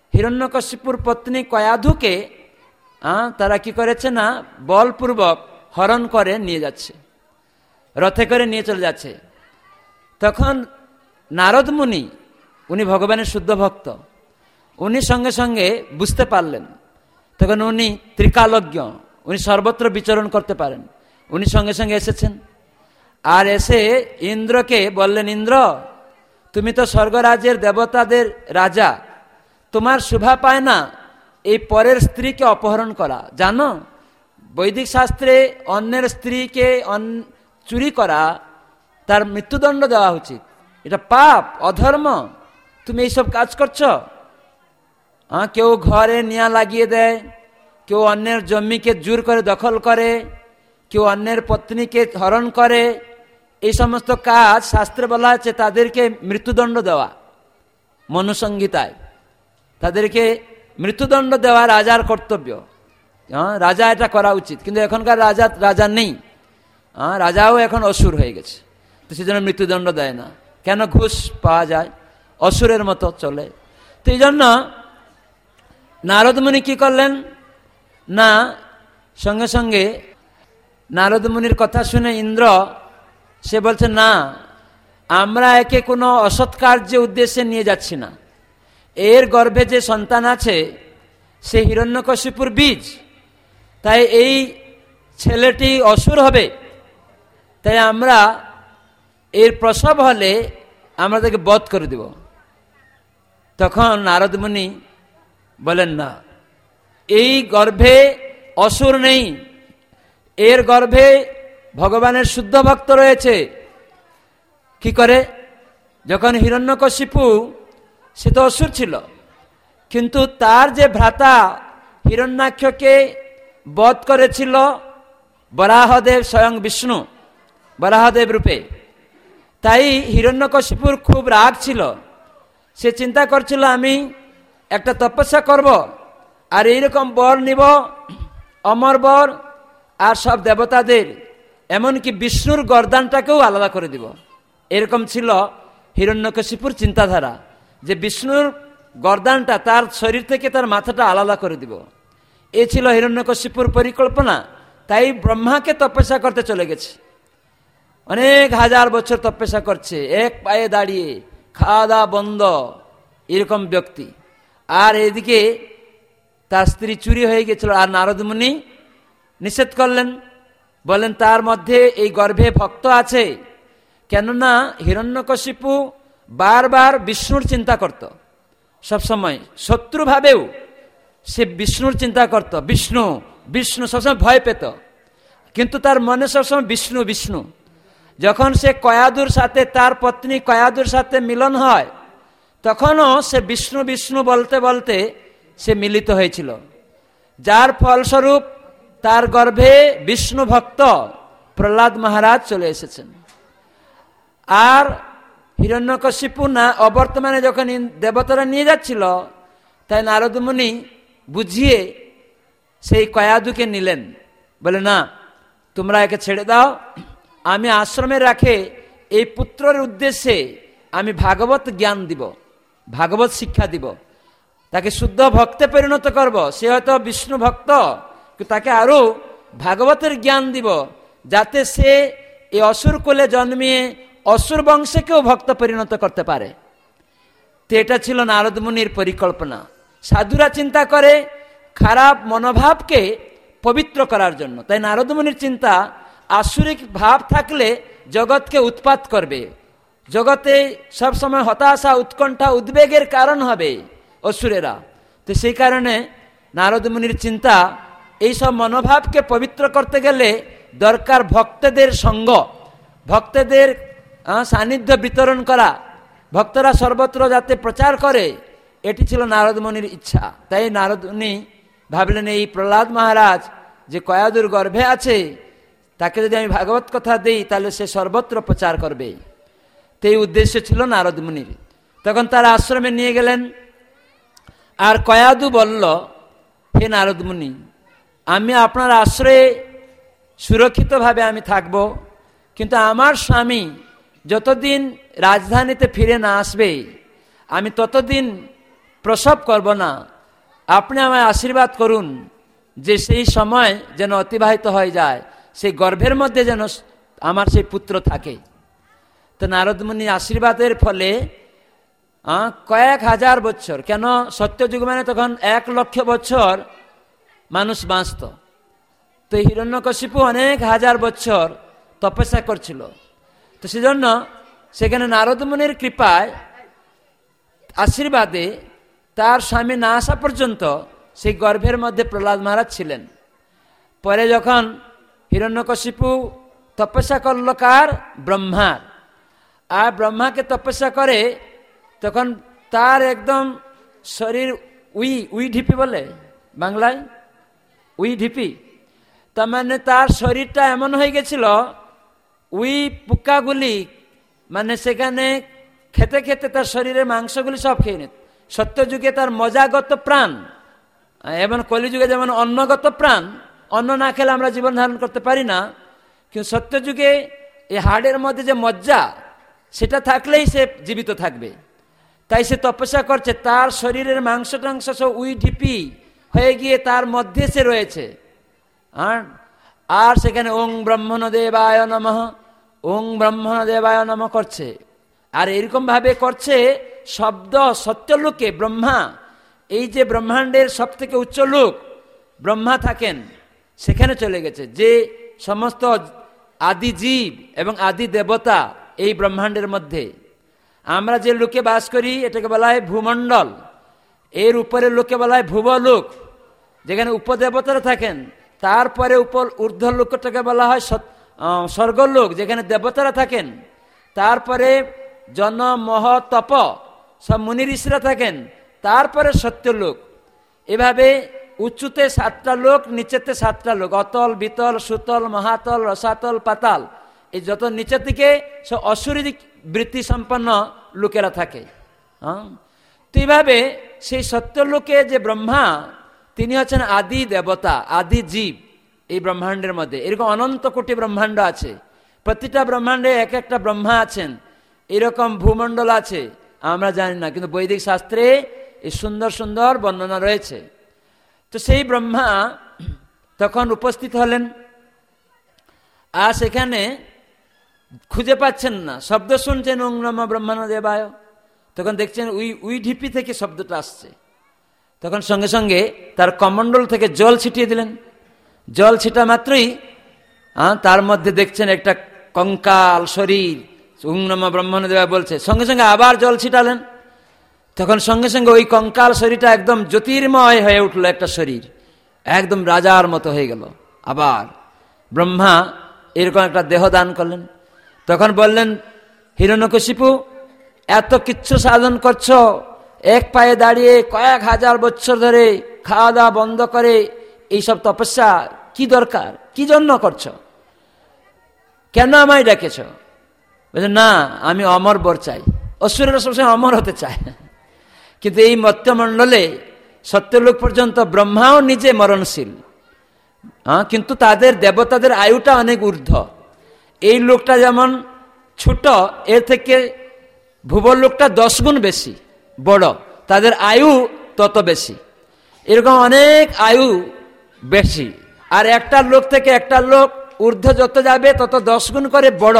হিরণ্যকশিপুর পত্নী কয়াধুকে তারা কি করেছে না, বলপূর্বক হরণ করে নিয়ে যাচ্ছে, রথে করে নিয়ে চলে যাচ্ছে। তখন নারদ মুনি, উনি ভগবানের শুদ্ধ ভক্ত, উনি সঙ্গে সঙ্গে বুঝতে পারলেন। তখন উনি ত্রিকালজ্ঞ, উনি সর্বত্র বিচরণ করতে পারেন। উনি সঙ্গে সঙ্গে এসেছেন, আর এসে ইন্দ্রকে বললেন, ইন্দ্র তুমি তো স্বর্গরাজ্যের দেবতাদের রাজা, তোমার শোভা পায় না এই পরের স্ত্রীকে অপহরণ করা। জানো বৈদিক শাস্ত্রে অন্যের স্ত্রীকে চুরি করা তার মৃত্যুদণ্ড দেওয়া উচিত, এটা পাপ, অধর্ম। তুমি এইসব কাজ করছো। হ্যাঁ, কেউ ঘরে নিয়া লাগিয়ে দেয়, কেউ অন্যের জমিকে জোর করে দখল করে, কেউ অন্যের পত্নীকে হরণ করে। এই সমস্ত কাজ শাস্ত্রে বলা আছে তাদেরকে মৃত্যুদণ্ড দেওয়া। মনুসংহিতায় তাদেরকে মৃত্যুদণ্ড দেওয়া রাজার কর্তব্য। হ্যাঁ, রাজা এটা করা উচিত, কিন্তু এখনকার রাজা রাজা নেই। হ্যাঁ, রাজাও এখন অসুর হয়ে গেছে, তো সেজন্য মৃত্যুদণ্ড দেয় না। কেন? ঘুষ পাওয়া যায়, অসুরের মতো চলে। তো এই জন্য নারদ মুনি কি করলেন না, সঙ্গে সঙ্গে নারদ মুনির কথা শুনে ইন্দ্র সে বলছে, না আমরা একে কোনো অসৎ কার্যের উদ্দেশ্যে নিয়ে যাচ্ছি না। এর গর্ভে যে সন্তান আছে সে হিরণ্যকশিপুর বীজ, তাই এই ছেলেটি অসুর হবে। তাই আমরা এর প্রসব হলে আমরা তাকে বধ করে দেব। তখন নারদ মুনি বলেন, না, এই গর্ভে অসুর নেই, এর গর্ভে ভগবানের শুদ্ধ ভক্ত রয়েছে। কি করে? যখন হিরণ্যকশিপু, সে তো অসুর ছিল, কিন্তু তার যে ভ্রাতা হিরণ্যাক্ষকে বধ করেছিল বরাহদেব, স্বয়ং বিষ্ণু বরাহদেব রূপে, তাই হিরণ্যকশিপুর খুব রাগ ছিল। সে চিন্তা করছিল, আমি একটা তপস্যা করব আর এইরকম বর নিব, অমর বর, আর সব দেবতাদের, এমনকি বিষ্ণুর গর্দানটাকেও আলাদা করে দিব। এরকম ছিল হিরণ্যকশিপুর চিন্তাধারা, যে বিষ্ণুর গর্দানটা তার শরীর থেকে তার মাথাটা আলাদা করে দিব। এ ছিল হিরণ্যকশিপুর পরিকল্পনা। তাই ব্রহ্মাকে তপস্যা করতে চলে গেছে, অনেক হাজার বছর তপস্যা করছে, এক পায়ে দাঁড়িয়ে, খাওয়া দাওয়া বন্ধ, এরকম ব্যক্তি। আর এদিকে তার স্ত্রী চুরি হয়ে গেছিল, আর নারদ মুনি নিষেধ করলেন, বলেন তার মধ্যে এই গর্ভে ভক্ত আছে। কেননা হিরণ্যকশিপু বারবার বিষ্ণুর চিন্তা করত, সবসময় শত্রুভাবেও সে বিষ্ণুর চিন্তা করত, বিষ্ণু বিষ্ণু সবসময় ভয় পেত, কিন্তু তার মনে সবসময় বিষ্ণু বিষ্ণু। যখন সে কয়াদুর সাথে, তার পত্নী কয়াদুর সাথে মিলন হয়, তখনও সে বিষ্ণু বিষ্ণু বলতে বলতে সে মিলিত হয়েছিল, যার ফলস্বরূপ তার গর্ভে বিষ্ণু ভক্ত প্রহ্লাদ মহারাজ চলে এসেছেন। আর হিরণ্যকশিপু না অবর্তমানে যখন দেবতারা নিয়ে যাচ্ছিল, তাই নারদ মুনি বুঝিয়ে সেই কয়াদুকে নিলেন, বলে, না তোমরা একে ছেড়ে দাও, আমি আশ্রমে রাখে এই পুত্রের উদ্দেশ্যে আমি ভাগবত জ্ঞান দিব, ভাগবত শিক্ষা দিব, তাকে শুদ্ধ ভক্তে পরিণত করব। সে হয়তো বিষ্ণু ভক্ত, তাকে আরো ভাগবতের জ্ঞান দিব, যাতে সে এই অসুর কোলে জন্মিয়ে অসুর বংশকেও ভক্ত পরিণত করতে পারে। তো এটা ছিল নারদ মুনির পরিকল্পনা। সাধুরা চিন্তা করে খারাপ মনোভাবকে পবিত্র করার জন্য, তাই নারদ মুনির চিন্তা আসুরিক ভাব থাকলে জগৎকে উৎপাত করবে, জগতে সবসময় হতাশা, উৎকণ্ঠা, উদ্বেগের কারণ হবে অসুরেরা। তো সেই কারণে নারদ মুনির চিন্তা, এইসব মনোভাবকে পবিত্র করতে গেলে দরকার ভক্তদের সঙ্গ, ভক্তদের সান্নিধ্য বিতরণ করা, ভক্তরা সর্বত্র যাতে প্রচার করে, এটি ছিল নারদ মুনির ইচ্ছা। তাই নারদ মুনি ভাবলেন, এই প্রহ্লাদ মহারাজ যে কয়াদুর গর্ভে আছে, তাকে যদি আমি ভাগবত কথা দিই তাহলে সে সর্বত্র প্রচার করবে। তো এই উদ্দেশ্য ছিল নারদ মুনির। তখন তারা আশ্রমে নিয়ে গেলেন, আর কয়াদু বলল, হে নারদ মুনি, আমি আপনার আশ্রয়ে সুরক্ষিতভাবে আমি থাকব, কিন্তু আমার স্বামী যতদিন রাজধানীতে ফিরে না আসবে আমি ততদিন প্রসব করব না। আপনি আমায় আশীর্বাদ করুন যে সেই সময় যেন অতিবাহিত হয়ে যায়, সেই গর্ভের মধ্যে যেন আমার সেই পুত্র থাকে। তো নারদ মুনি আশীর্বাদের ফলে কয়েক হাজার বছর, কেন সত্যযুগ মানে তখন এক লক্ষ বছর মানুষ বাঁচত, তো হিরণ্যকশিপু অনেক হাজার বছর তপস্যা করছিল। তো সেজন্য সেখানে নারদ মুনির কৃপায় আশীর্বাদে তার স্বামী না আসা পর্যন্ত সেই গর্ভের মধ্যে প্রহ্লাদ মহারাজ ছিলেন। পরে যখন হিরণ্যকশিপু তপস্যা করল কার? ব্রহ্মার। আর ব্রহ্মাকে তপস্যা করে তখন তার একদম শরীর উই উই ঢিপি বলে বাংলায়, উই ঢিপি, তার মানে তার শরীরটা এমন হয়ে গেছিল, উই পোকাগুলি মানে সেখানে খেতে খেতে তার শরীরের মাংসগুলি সব খেয়ে নিত। সত্যযুগে তার মজাগত প্রাণ, এবং কলিযুগে যেমন অন্নগত প্রাণ, অন্ন না খেলে আমরা জীবন ধারণ করতে পারি না, কিন্তু সত্যযুগে এই হাড়ের মধ্যে যে মজ্জা, সেটা থাকলেই সে জীবিত থাকবে। তাই সে তপস্যা করছে, তার শরীরের মাংস টাংস সব উই ঢিপি হয়ে গিয়ে তার মধ্যে সে রয়েছে। আর আর সেখানে ওং ব্রহ্মণ দেবায় নমঃ, ওং ব্রহ্মণ দেবায় নমঃ করছে। আর এরকম ভাবে করছে শব্দ সত্যলোকে ব্রহ্মা, এই যে ব্রহ্মাণ্ডের সব থেকে উচ্চ লোক ব্রহ্মা থাকেন, সেখানে চলে গেছে। যে সমস্ত আদি জীব এবং আদি দেবতা এই ব্রহ্মাণ্ডের মধ্যে, আমরা যে লোকে বাস করি এটাকে বলা হয় ভূমণ্ডল, এর উপরে লোকে বলা হয় ভুবলোক, যেখানে উপদেবতারা থাকেন। তারপরে উপর ঊর্ধ্ব লোকটাকে বলা হয় স্বর্গলোক, যেখানে দেবতারা থাকেন। তারপরে জন মহ তপ সব মুনি ঋষিরা থাকেন। তারপরে সত্যলোক। এভাবে উচ্চতে সাতটা লোক, নিচেতে সাতটা লোক, অতল বিতল সুতল মহাতল রসাতল পাতাল। এই যত নিচের দিকে সব অসুরী বৃত্তি সম্পন্ন লোকেরা থাকে। হ্যাঁ, তো এইভাবে সেই সত্যলোকে যে ব্রহ্মা, তিনি হচ্ছেন আদি দেবতা, আদি জীব এই ব্রহ্মাণ্ডের মধ্যে। এরকম অনন্ত কোটি ব্রহ্মাণ্ড আছে, প্রতিটা ব্রহ্মাণ্ডে এক একটা ব্রহ্মা আছেন। এরকম ভূমণ্ডল আছে, আমরা জানি না, কিন্তু বৈদিক শাস্ত্রে এই সুন্দর সুন্দর বর্ণনা রয়েছে। তো সেই ব্রহ্মা তখন উপস্থিত হলেন, আর সেখানে খুঁজে পাচ্ছেন না, শব্দ শুনছেন ওং নমঃ ব্রহ্মণ দেবায়, তখন দেখছেন উই উই ঢিপি থেকে শব্দটা আসছে। তখন সঙ্গে সঙ্গে তার কমণ্ডল থেকে জল ছিটিয়ে দিলেন। জল ছিটা মাত্রই তার মধ্যে দেখছেন একটা কঙ্কাল শরীর, ওং নমঃ ব্রহ্মণ দেবায় বলছে, সঙ্গে সঙ্গে আবার জল ছিটালেন। তখন সঙ্গে সঙ্গে ওই কঙ্কাল শরীরটা একদম জ্যোতির্ময় হয়ে উঠলো, একটা শরীর একদম রাজার মতো হয়ে গেল। আবার ব্রহ্মা এরকম একটা দেহ দান করলেন। তখন বললেন, হিরণ্যকশিপু এত কিচ্ছু সাধন করছো, এক পায়ে দাঁড়িয়ে কয়েক হাজার বছর ধরে খাওয়া দাওয়া বন্ধ করে এইসব তপস্যা কি দরকার, কি জন্য করছো, কেন আমায় ডেকেছ? বলছে, না আমি অমর বর চাই। অসুরেরা সবসময় অমর হতে চায়, কিন্তু এই মর্ত্যমণ্ডলে সত্যলোক পর্যন্ত ব্রহ্মাও নিজে মরণশীল, হ্যাঁ, কিন্তু তাদের দেবতাদের আয়ুটা অনেক ঊর্ধ্ব। এই লোকটা যেমন ছোট, এর থেকে ভুবন লোকটা দশ গুণ বেশি বড়, তাদের আয়ু তত বেশি। এরকম অনেক আয়ু বেশি, আর একটা লোক থেকে একটা লোক ঊর্ধ্ব যত যাবে তত দশ গুণ করে বড়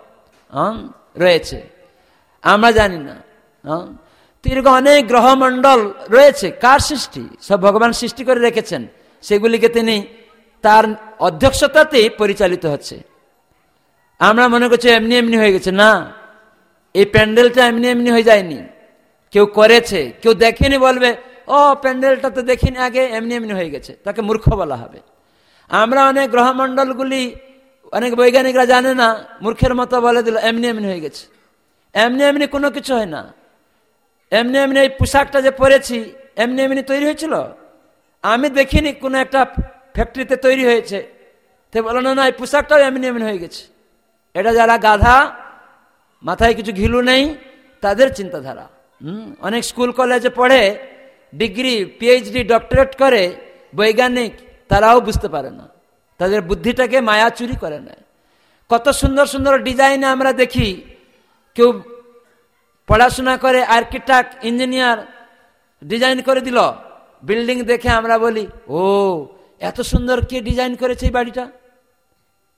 রয়েছে, আমরা জানি না। হ্যাঁ, তো এরকম অনেক গ্রহমণ্ডল রয়েছে। কার সৃষ্টি? সব ভগবান সৃষ্টি করে রেখেছেন, সেগুলিকে তিনি তার অধ্যক্ষতাতে পরিচালিত হচ্ছে। আমরা মনে করছি এমনি এমনি হয়ে গেছে, না, এই প্যান্ডেলটা এমনি এমনি হয়ে যায়নি, কেউ করেছে, কেউ দেখেনি, বলবে ও প্যান্ডেলটা তো দেখিনি আগে, এমনি এমনি হয়ে গেছে, তাকে মূর্খ বলা হবে। আমরা অনেক গ্রহমণ্ডলগুলি অনেক বৈজ্ঞানিকরা জানে না, মূর্খের মতো বলে দিল এমনি এমনি হয়ে গেছে। এমনি এমনি কোনো কিছু হয় না। এমনি এমনি এই পোশাকটা যে পরেছি এমনি এমনি তৈরি হয়েছিল, আমি দেখিনি কোনো একটা ফ্যাক্টরিতে তৈরি হয়েছে, তো বলো না না এই পোশাকটাও এমনি এমনি হয়ে গেছে। এটা যারা গাধা, মাথায় কিছু ঘিলু নেই, তাদের চিন্তাধারা। হুম, অনেক স্কুল কলেজে পড়ে, ডিগ্রি পিএইচডি ডক্টরেট করে বৈজ্ঞানিক, তারাও বুঝতে পারে না, তাদের বুদ্ধিটাকে মায়া চুরি করে নেয়। কত সুন্দর সুন্দর ডিজাইনে আমরা দেখি, কেউ পড়াশোনা করে আর্কিটেক্ট ইঞ্জিনিয়ার ডিজাইন করে দিল বিল্ডিং, দেখে আমরা বলি ও এত সুন্দর কে ডিজাইন করেছে এই বাড়িটা,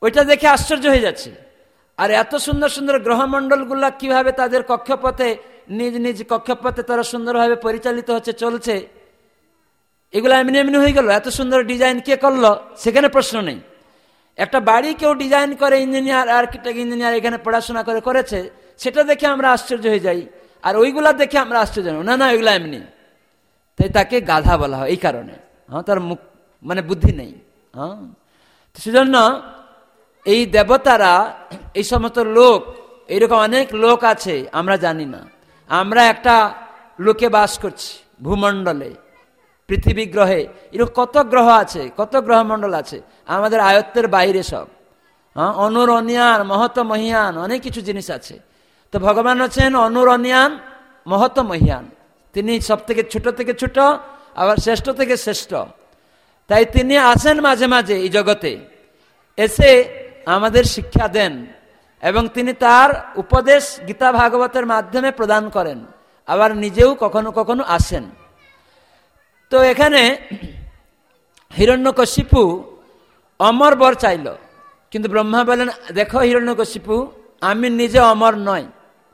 ওইটা দেখে আশ্চর্য হয়ে যাচ্ছে। আর এত সুন্দর সুন্দর গ্রহমণ্ডলগুলা কিভাবে তাদের কক্ষপথে নিজ নিজ কক্ষপথে তারা সুন্দরভাবে পরিচালিত হচ্ছে, চলছে, এগুলো এমনি এমনি হয়ে গেল। এত সুন্দর ডিজাইন কে করলো সেখানে প্রশ্ন নেই। একটা বাড়ি কেউ ডিজাইন করে, ইঞ্জিনিয়ার আর্কিটেক্ট ইঞ্জিনিয়ার এখানে পড়াশোনা করে করেছে, সেটা দেখে আমরা আশ্চর্য হয়ে যাই। আর ওইগুলা দেখে আমরা আশ্চর্য হই না, না এগুলো এমনি। তাই তাকে গাধা বলা হয় এই কারণে, হ্যাঁ, তার মুখ মানে বুদ্ধি নেই। হ্যাঁ, সেজন্য এই দেবতারা, এই সমস্ত লোক, এইরকম অনেক লোক আছে আমরা জানি না। আমরা একটা লোকে বাস করছি ভূমণ্ডলে, পৃথিবী গ্রহে, এরকম কত গ্রহ আছে, কত গ্রহমণ্ডল আছে আমাদের আয়ত্তের বাইরে সব। হ্যাঁ, অনুরণিয়ান মহত মহিয়ান অনেক কিছু জিনিস আছে। তো ভগবান হচ্ছেন অনুরণিয়ান মহত মহিয়ান, তিনি সব থেকে ছোট থেকে ছোট, আবার শ্রেষ্ঠ থেকে শ্রেষ্ঠ। তাই তিনি আসেন মাঝে মাঝে এই জগতে, এসে আমাদের শিক্ষা দেন, এবং তিনি তার উপদেশ গীতা ভাগবতের মাধ্যমে প্রদান করেন, আবার নিজেও কখনো কখনো আসেন। তো এখানে হিরণ্যকশিপু অমর বর চাইল, কিন্তু ব্রহ্মা বলেন, দেখো হিরণ্যকশিপু, আমি নিজে অমর নয়।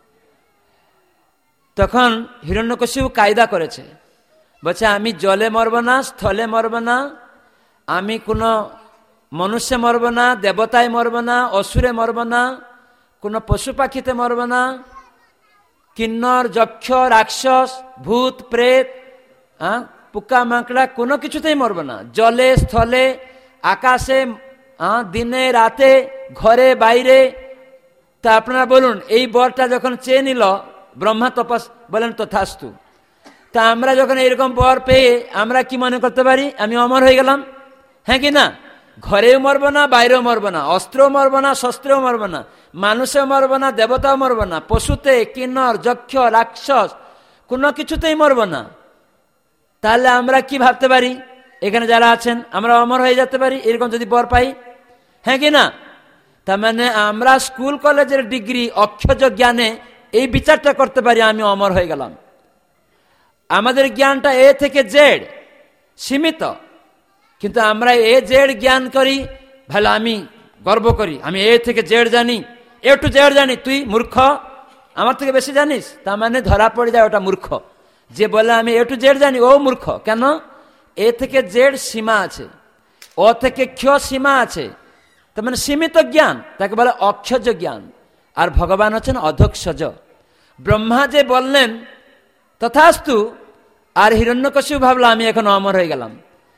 তখন হিরণ্যকশিপু কায়দা করেছে, বলছে আমি জলে মরব না, স্থলে মরব না, আমি কোনো মনুষ্য মরব না, দেবতায় মরব না, অসুরে মরব না, কোনো পশু পাখিতে মরব না, কিন্নর যক্ষ রাক্ষস ভূত প্রেত হ্যাঁ পোকা মাকড়া কোনো কিছুতেই মরব না। জলে স্থলে আকাশে, হ্যাঁ দিনে রাতে, ঘরে বাইরে। তা আপনারা বলুন, এই বরটা যখন চেয়ে নিল ব্রহ্মা তপস বলেন তথাস্তু। তা আমরা যখন এরকম বর পেয়ে আমরা কি মনে করতে পারি, আমি অমর হয়ে গেলাম? হ্যাঁ কি না? ঘরেও মরব না, বাইরেও মরব না, অস্ত্রও মরব না, শস্ত্রেও মরব না, মানুষেও মরব না, দেবতাও মরব না, পশুতে কিন্নর যক্ষ রাক্ষস কোনো কিছুতেই মরব না। তাহলে আমরা কি ভাবতে পারি, এখানে যারা আছেন আমরা অমর হয়ে যেতে পারি এরকম যদি বর পাই? হ্যাঁ কি না? তার মানে আমরা স্কুল কলেজের ডিগ্রি অক্ষজ জ্ঞানে এই বিচারটা করতে পারি, আমি অমর হয়ে গেলাম। আমাদের জ্ঞানটা এ থেকে জেড সীমিত, কিন্তু আমরা এ জেড জ্ঞান করি, ভালো আমি গর্ব করি, আমি এ থেকে জেড জানি, এ টু জেড জানি। তুই মূর্খ, আমার থেকে বেশি জানিস, তার মানে ধরা পড়ে যায় ওটা মূর্খ। যে বলে আমি এ টু জেড জানি ও মূর্খ। কেন? এ থেকে জেড সীমা আছে, ও থেকে ক্ষ সীমা আছে, তার মানে সীমিত জ্ঞান, তাকে বলে অক্ষজ জ্ঞান। আর ভগবান হচ্ছেন অধক্ষজ। ব্রহ্মা যে বললেন তথাস্তু, আর হিরণ্যকশিপু ভাবলো আমি এখন অমর হয়ে গেলাম।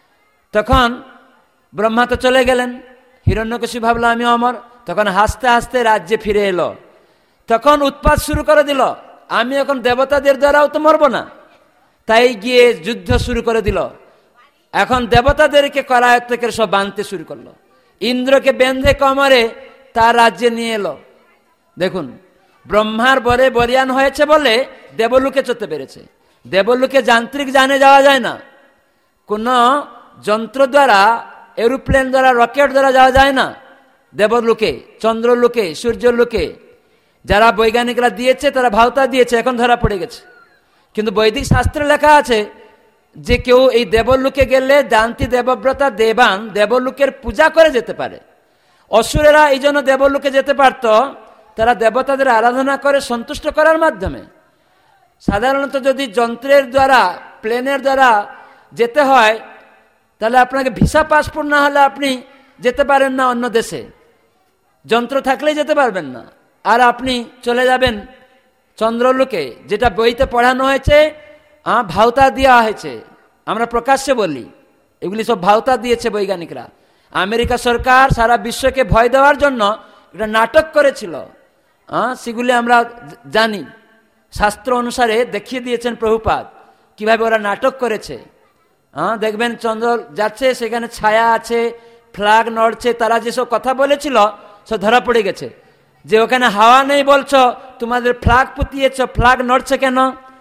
তখন ব্রহ্মা তো চলে গেলেন, হিরণ্যকশিপু ভাবলো আমি অমর, তখন হাসতে হাসতে রাজ্যে ফিরে এলো। তখন উৎপাত শুরু করে দিল, আমি এখন দেবতাদের দ্বারাও তো মরব না। তাই গিয়ে যুদ্ধ শুরু করে দিল। এখন দেবতাদেরকে করায়ত্ত করে সব বাঁধতে শুরু করলো, ইন্দ্রকে বেঁধে কমরে তার রাজ্যে নিয়ে এলো। দেখুন, ব্রহ্মার বরে বরিয়ান হয়েছে বলে দেবলোকে চলতে পেরেছে। দেবলোকে যান্ত্রিক জানে যাওয়া যায় না, কোন যন্ত্র দ্বারা, এরোপ্লেন দ্বারা, রকেট দ্বারা যাওয়া যায় না দেবলোকে, চন্দ্রলোকে, সূর্যলোকে। যারা বৈজ্ঞানিকরা দিয়েছে তারা ভাওতা দিয়েছে, এখন ধরা পড়ে গেছে। কিন্তু বৈদিক শাস্ত্রে লেখা আছে যে কেউ এই দেবলোকে গেলে দান্তি দেবব্রতা দেবান দেবলোকের পূজা করে যেতে পারে। অসুরেরা এই জন্য দেবলোকে যেতে পারত, তারা দেবতাদের আরাধনা করে সন্তুষ্ট করার মাধ্যমে। সাধারণত যদি যন্ত্রের দ্বারা, প্লেনের দ্বারা যেতে হয়, তাহলে আপনাকে ভিসা পাসপোর্ট না হলে আপনি যেতে পারেন না অন্য দেশে, যন্ত্র থাকলেই যেতে পারবেন না। আর আপনি চলে যাবেন চন্দ্রলোকে, যেটা বইতে পড়ানো হয়েছে, ভাওতা দেওয়া হয়েছে। আমরা প্রকাশ্যে বলি, এগুলি সব ভাওতা দিয়েছে বৈজ্ঞানিকরা। আমেরিকা সরকার সারা বিশ্বকে ভয় দেওয়ার জন্য একটা নাটক করেছিল, সেগুলি আমরা জানি। শাস্ত্র অনুসারে দেখিয়ে দিয়েছেন প্রভুপাদ কিভাবে ওরা নাটক করেছে। হ্যাঁ, দেখবেন চন্দ্র যাচ্ছে, সেখানে ছায়া আছে, ফ্ল্যাগ নড়ছে, তারা যেসব কথা বলেছিল সব ধরা পড়ে গেছে। যে ওখানে হাওয়া নেই বলছো, তোমাদের ফ্ল্যাগ পুতিয়েছ, ফ্ল্যাগ নড়ছে কেন?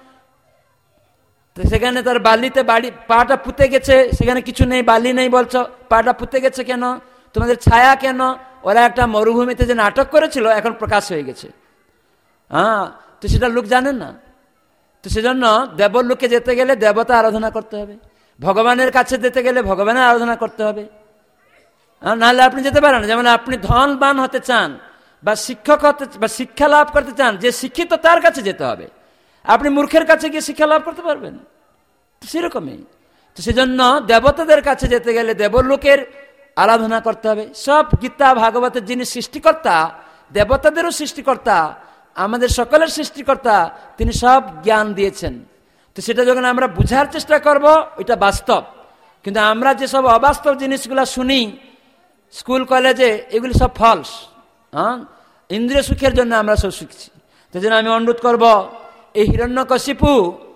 সেখানে তার বালিতে বাড়ি পাটা পুঁতে গেছে, সেখানে কিছু নেই, বালি নেই বলছো, পাটা পুঁতে গেছে কেন? তোমাদের ছায়া কেন? ওরা একটা মরুভূমিতে যে নাটক করেছিল এখন প্রকাশ হয়ে গেছে। হ্যাঁ, তো সেটা লোক জানেন না। তো সেজন্য দেবলোকে যেতে গেলে দেবতা আরাধনা করতে হবে, ভগবানের কাছে যেতে গেলে ভগবানের আরাধনা করতে হবে। নাহলে আপনি যেতে পারেন। যেমন আপনি ধনবান হতে চান বা শিক্ষক হতে বা শিক্ষা লাভ করতে চান, যে শিক্ষিত তার কাছে যেতে হবে। আপনি মূর্খের কাছে গিয়ে শিক্ষা লাভ করতে পারবেন? সেরকমই তো সেজন্য দেবতাদের কাছে যেতে গেলে দেবলোকের আরাধনা করতে হবে। সব গীতা ভাগবতের যিনি সৃষ্টিকর্তা, দেবতাদেরও সৃষ্টিকর্তা, আমাদের সকলের সৃষ্টিকর্তা, তিনি সব জ্ঞান দিয়েছেন। তো সেটা যখন আমরা বুঝার চেষ্টা করব, এটা বাস্তব। কিন্তু আমরা যেসব অবাস্তব জিনিসগুলো শুনি স্কুল কলেজে, এগুলি সব ফলস। হ্যাঁ, ইন্দ্রিয় সুখের জন্য আমরা সব শিখছি। তো জন্য আমি অনুরোধ করব, এই হিরণ্যকশিপু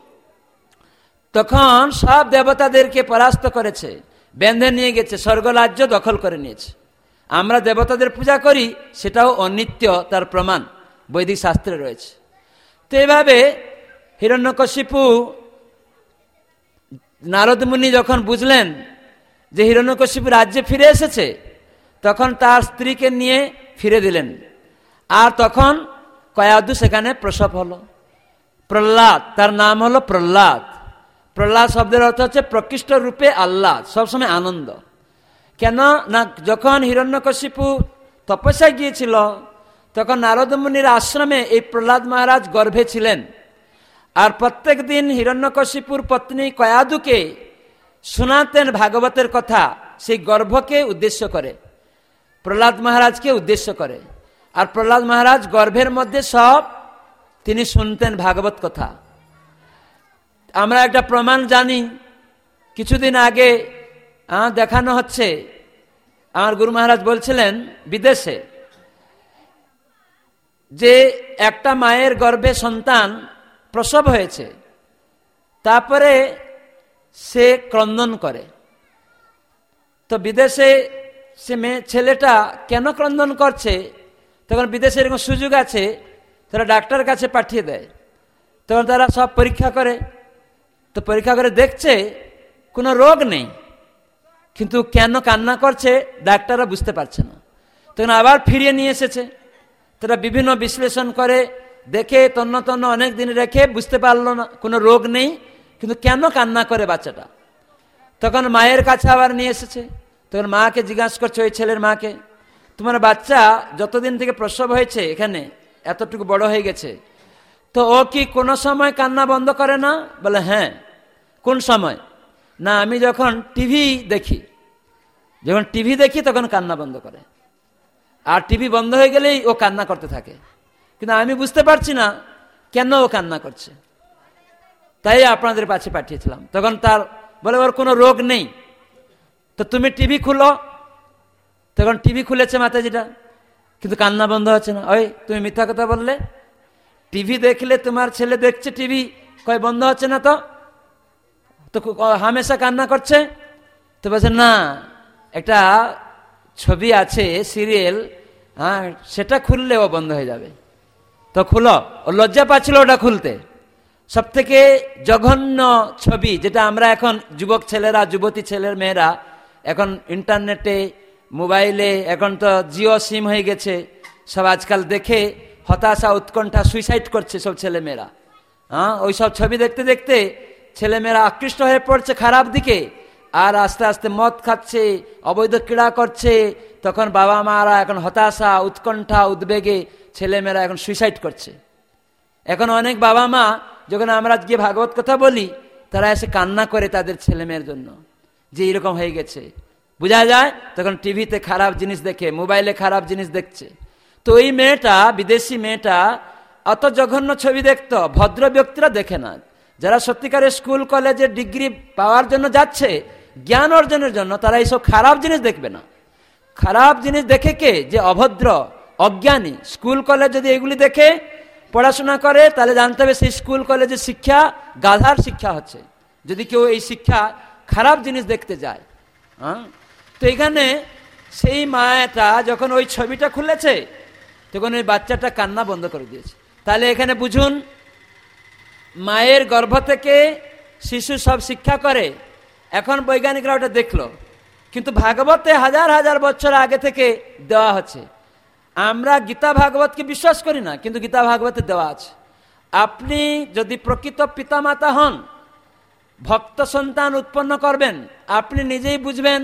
তখন সব দেবতাদেরকে পরাস্ত করেছে, বেঁধে নিয়ে গেছে, স্বর্গরাজ্য দখল করে নিয়েছে। আমরা দেবতাদের পূজা করি, সেটাও অনিত্য, তার প্রমাণ বৈদিক শাস্ত্রে রয়েছে। তো এইভাবে হিরণ্যকশিপু, নারদ মুনি যখন বুঝলেন যে হিরণ্যকশিপু রাজ্যে ফিরে এসেছে, তখন তার স্ত্রীকে নিয়ে ফিরে দিলেন। আর তখন কয়াদু সেখানে প্রসব হলো। প্রহ্লাদ, তার নাম হলো প্রহ্লাদ। প্রহ্লাদ শব্দের অর্থ হচ্ছে প্রকৃষ্ট রূপে আল্লাহ, সবসময় আনন্দ। কেন না, যখন হিরণ্যকশিপু তপস্যায় গিয়েছিল, তখন নারদ মুনির আশ্রমে এই প্রহ্লাদ মহারাজ গর্ভে ছিলেন। আর প্রত্যেক দিন হিরণ্যকশিপুর পত্নী কয়াদুকে শোনাতেন ভাগবতের কথা, সেই গর্ভকে উদ্দেশ্য করে, প্রহ্লাদ মহারাজকে উদ্দেশ্য করে। আর প্রহ্লাদ মহারাজ গর্ভের মধ্যে সব তিনি শুনতেন ভাগবত কথা। আমরা একটা প্রমাণ জানি, কিছুদিন আগে দেখানো হচ্ছে, আমার গুরু মহারাজ বলছিলেন বিদেশে যে একটা মায়ের গর্ভে সন্তান প্রসব হয়েছে, তারপরে সে ক্রন্দন করে। তো বিদেশে সে মেয়ে ছেলেটা কেন ক্রন্দন করছে, তখন বিদেশে এরকম সুযোগ আছে, তারা ডাক্তারের কাছে পাঠিয়ে দেয়। তখন তারা সব পরীক্ষা করে, তো পরীক্ষা করে দেখছে কোনো রোগ নেই, কিন্তু কেন কান্না করছে ডাক্তাররা বুঝতে পারছে না। তখন আবার ফিরিয়ে নিয়ে এসেছে, তারা বিভিন্ন বিশ্লেষণ করে দেখে তন্ন তন্ন অনেক দিন রেখে বুঝতে পারলো না কোনো রোগ নেই, কিন্তু কেন কান্না করে বাচ্চাটা। তখন মায়ের কাছে আবার নিয়ে এসেছে, তখন মাকে জিজ্ঞাসা করছে, ওই ছেলের মাকে, তোমার বাচ্চা যতদিন থেকে প্রসব হয়েছে এখানে এতটুকু বড় হয়ে গেছে, তো ও কি কোনো সময় কান্না বন্ধ করে না? বলে হ্যাঁ। কোন সময়? না, আমি যখন টিভি দেখি, যখন টিভি দেখি তখন কান্না বন্ধ করে, আর টিভি বন্ধ হয়ে গেলেই ও কান্না করতে থাকে, কিন্তু আমি বুঝতে পারছি না কেন ও কান্না করছে, তাই আপনাদের কাছে পাঠিয়েছিলাম। তখন তার বলে ওর কোনো রোগ নেই, তো তুমি টিভি খুলো। তখন টিভি খুলেছে মাতাজিটা, কিন্তু কান্না বন্ধ হচ্ছে না। ওই তুমি মিথ্যা কথা বললে, টিভি দেখলে তোমার ছেলে দেখছে টিভি, কয় বন্ধ হচ্ছে না, তো তো হামেশা কান্না করছে। তো বলছে না, একটা ছবি আছে সিরিয়াল, হ্যাঁ সেটা খুললে ও বন্ধ হয়ে যাবে। তো খুলো, ও লজ্জা পাচ্ছিল ওটা খুলতে। সব থেকে জঘন্য ছবি, যেটা আমরা এখন যুবক ছেলেরা, যুবতী ছেলের মেয়েরা এখন ইন্টারনেটে, মোবাইলে, এখন তো জিও সিম হয়ে গেছে, সব আজকাল দেখে হতাশা, উৎকণ্ঠা, সুইসাইড করছে সব ছেলেমেয়েরা। হ্যাঁ, ওই সব ছবি দেখতে দেখতে ছেলেমেয়েরা আকৃষ্ট হয়ে পড়ছে খারাপ দিকে, আর আস্তে আস্তে মদ খাচ্ছে, অবৈধ ক্রীড়া করছে। তখন বাবা মারা এখন হতাশা, উৎকণ্ঠা, উদ্বেগে ছেলেমেয়েরা এখন সুইসাইড করছে। এখন অনেক বাবা মা যখন আমরা গিয়ে ভাগবত কথা বলি, তারা এসে কান্না করে তাদের ছেলে মেয়ের জন্য, যে এরকম হয়ে গেছে। বোঝা যায় তখন টিভিতে খারাপ জিনিস দেখে, মোবাইলে খারাপ জিনিস দেখছে। তো ওই মেয়েটা, বিদেশি মেয়েটা, অত জঘন্য ছবি দেখতো, ভদ্র ব্যক্তিরা দেখে না। যারা সত্যিকারের স্কুল কলেজে ডিগ্রি পাওয়ার জন্য যাচ্ছে, জ্ঞান অর্জনের জন্য, তারা এইসব খারাপ জিনিস দেখবে না। খারাপ জিনিস দেখে কে? যে অভদ্র, অজ্ঞানী। স্কুল কলেজ যদি এগুলি দেখে পড়াশোনা করে, তাহলে জানতে হবে সেই স্কুল কলেজের শিক্ষা গাধার শিক্ষা হচ্ছে, যদি কেউ এই শিক্ষা খারাপ জিনিস দেখতে যায়। হ্যাঁ, তো এখানে সেই মায়েটা যখন ওই ছবিটা খুলেছে, তখন ওই বাচ্চাটা কান্না বন্ধ করে দিয়েছে। তাহলে এখানে বুঝুন, মায়ের গর্ভ থেকে শিশু সব শিক্ষা করে। এখন বৈজ্ঞানিকরা ওটা দেখলো, কিন্তু ভাগবতে হাজার হাজার বছর আগে থেকে দেওয়া হচ্ছে। আমরা গীতা ভাগবতকে বিশ্বাস করি না, কিন্তু গীতা ভাগবতে দেওয়া আছে। আপনি যদি প্রকৃত পিতামাতা হন, ভক্ত সন্তান উৎপন্ন করবেন, আপনি নিজেই বুঝবেন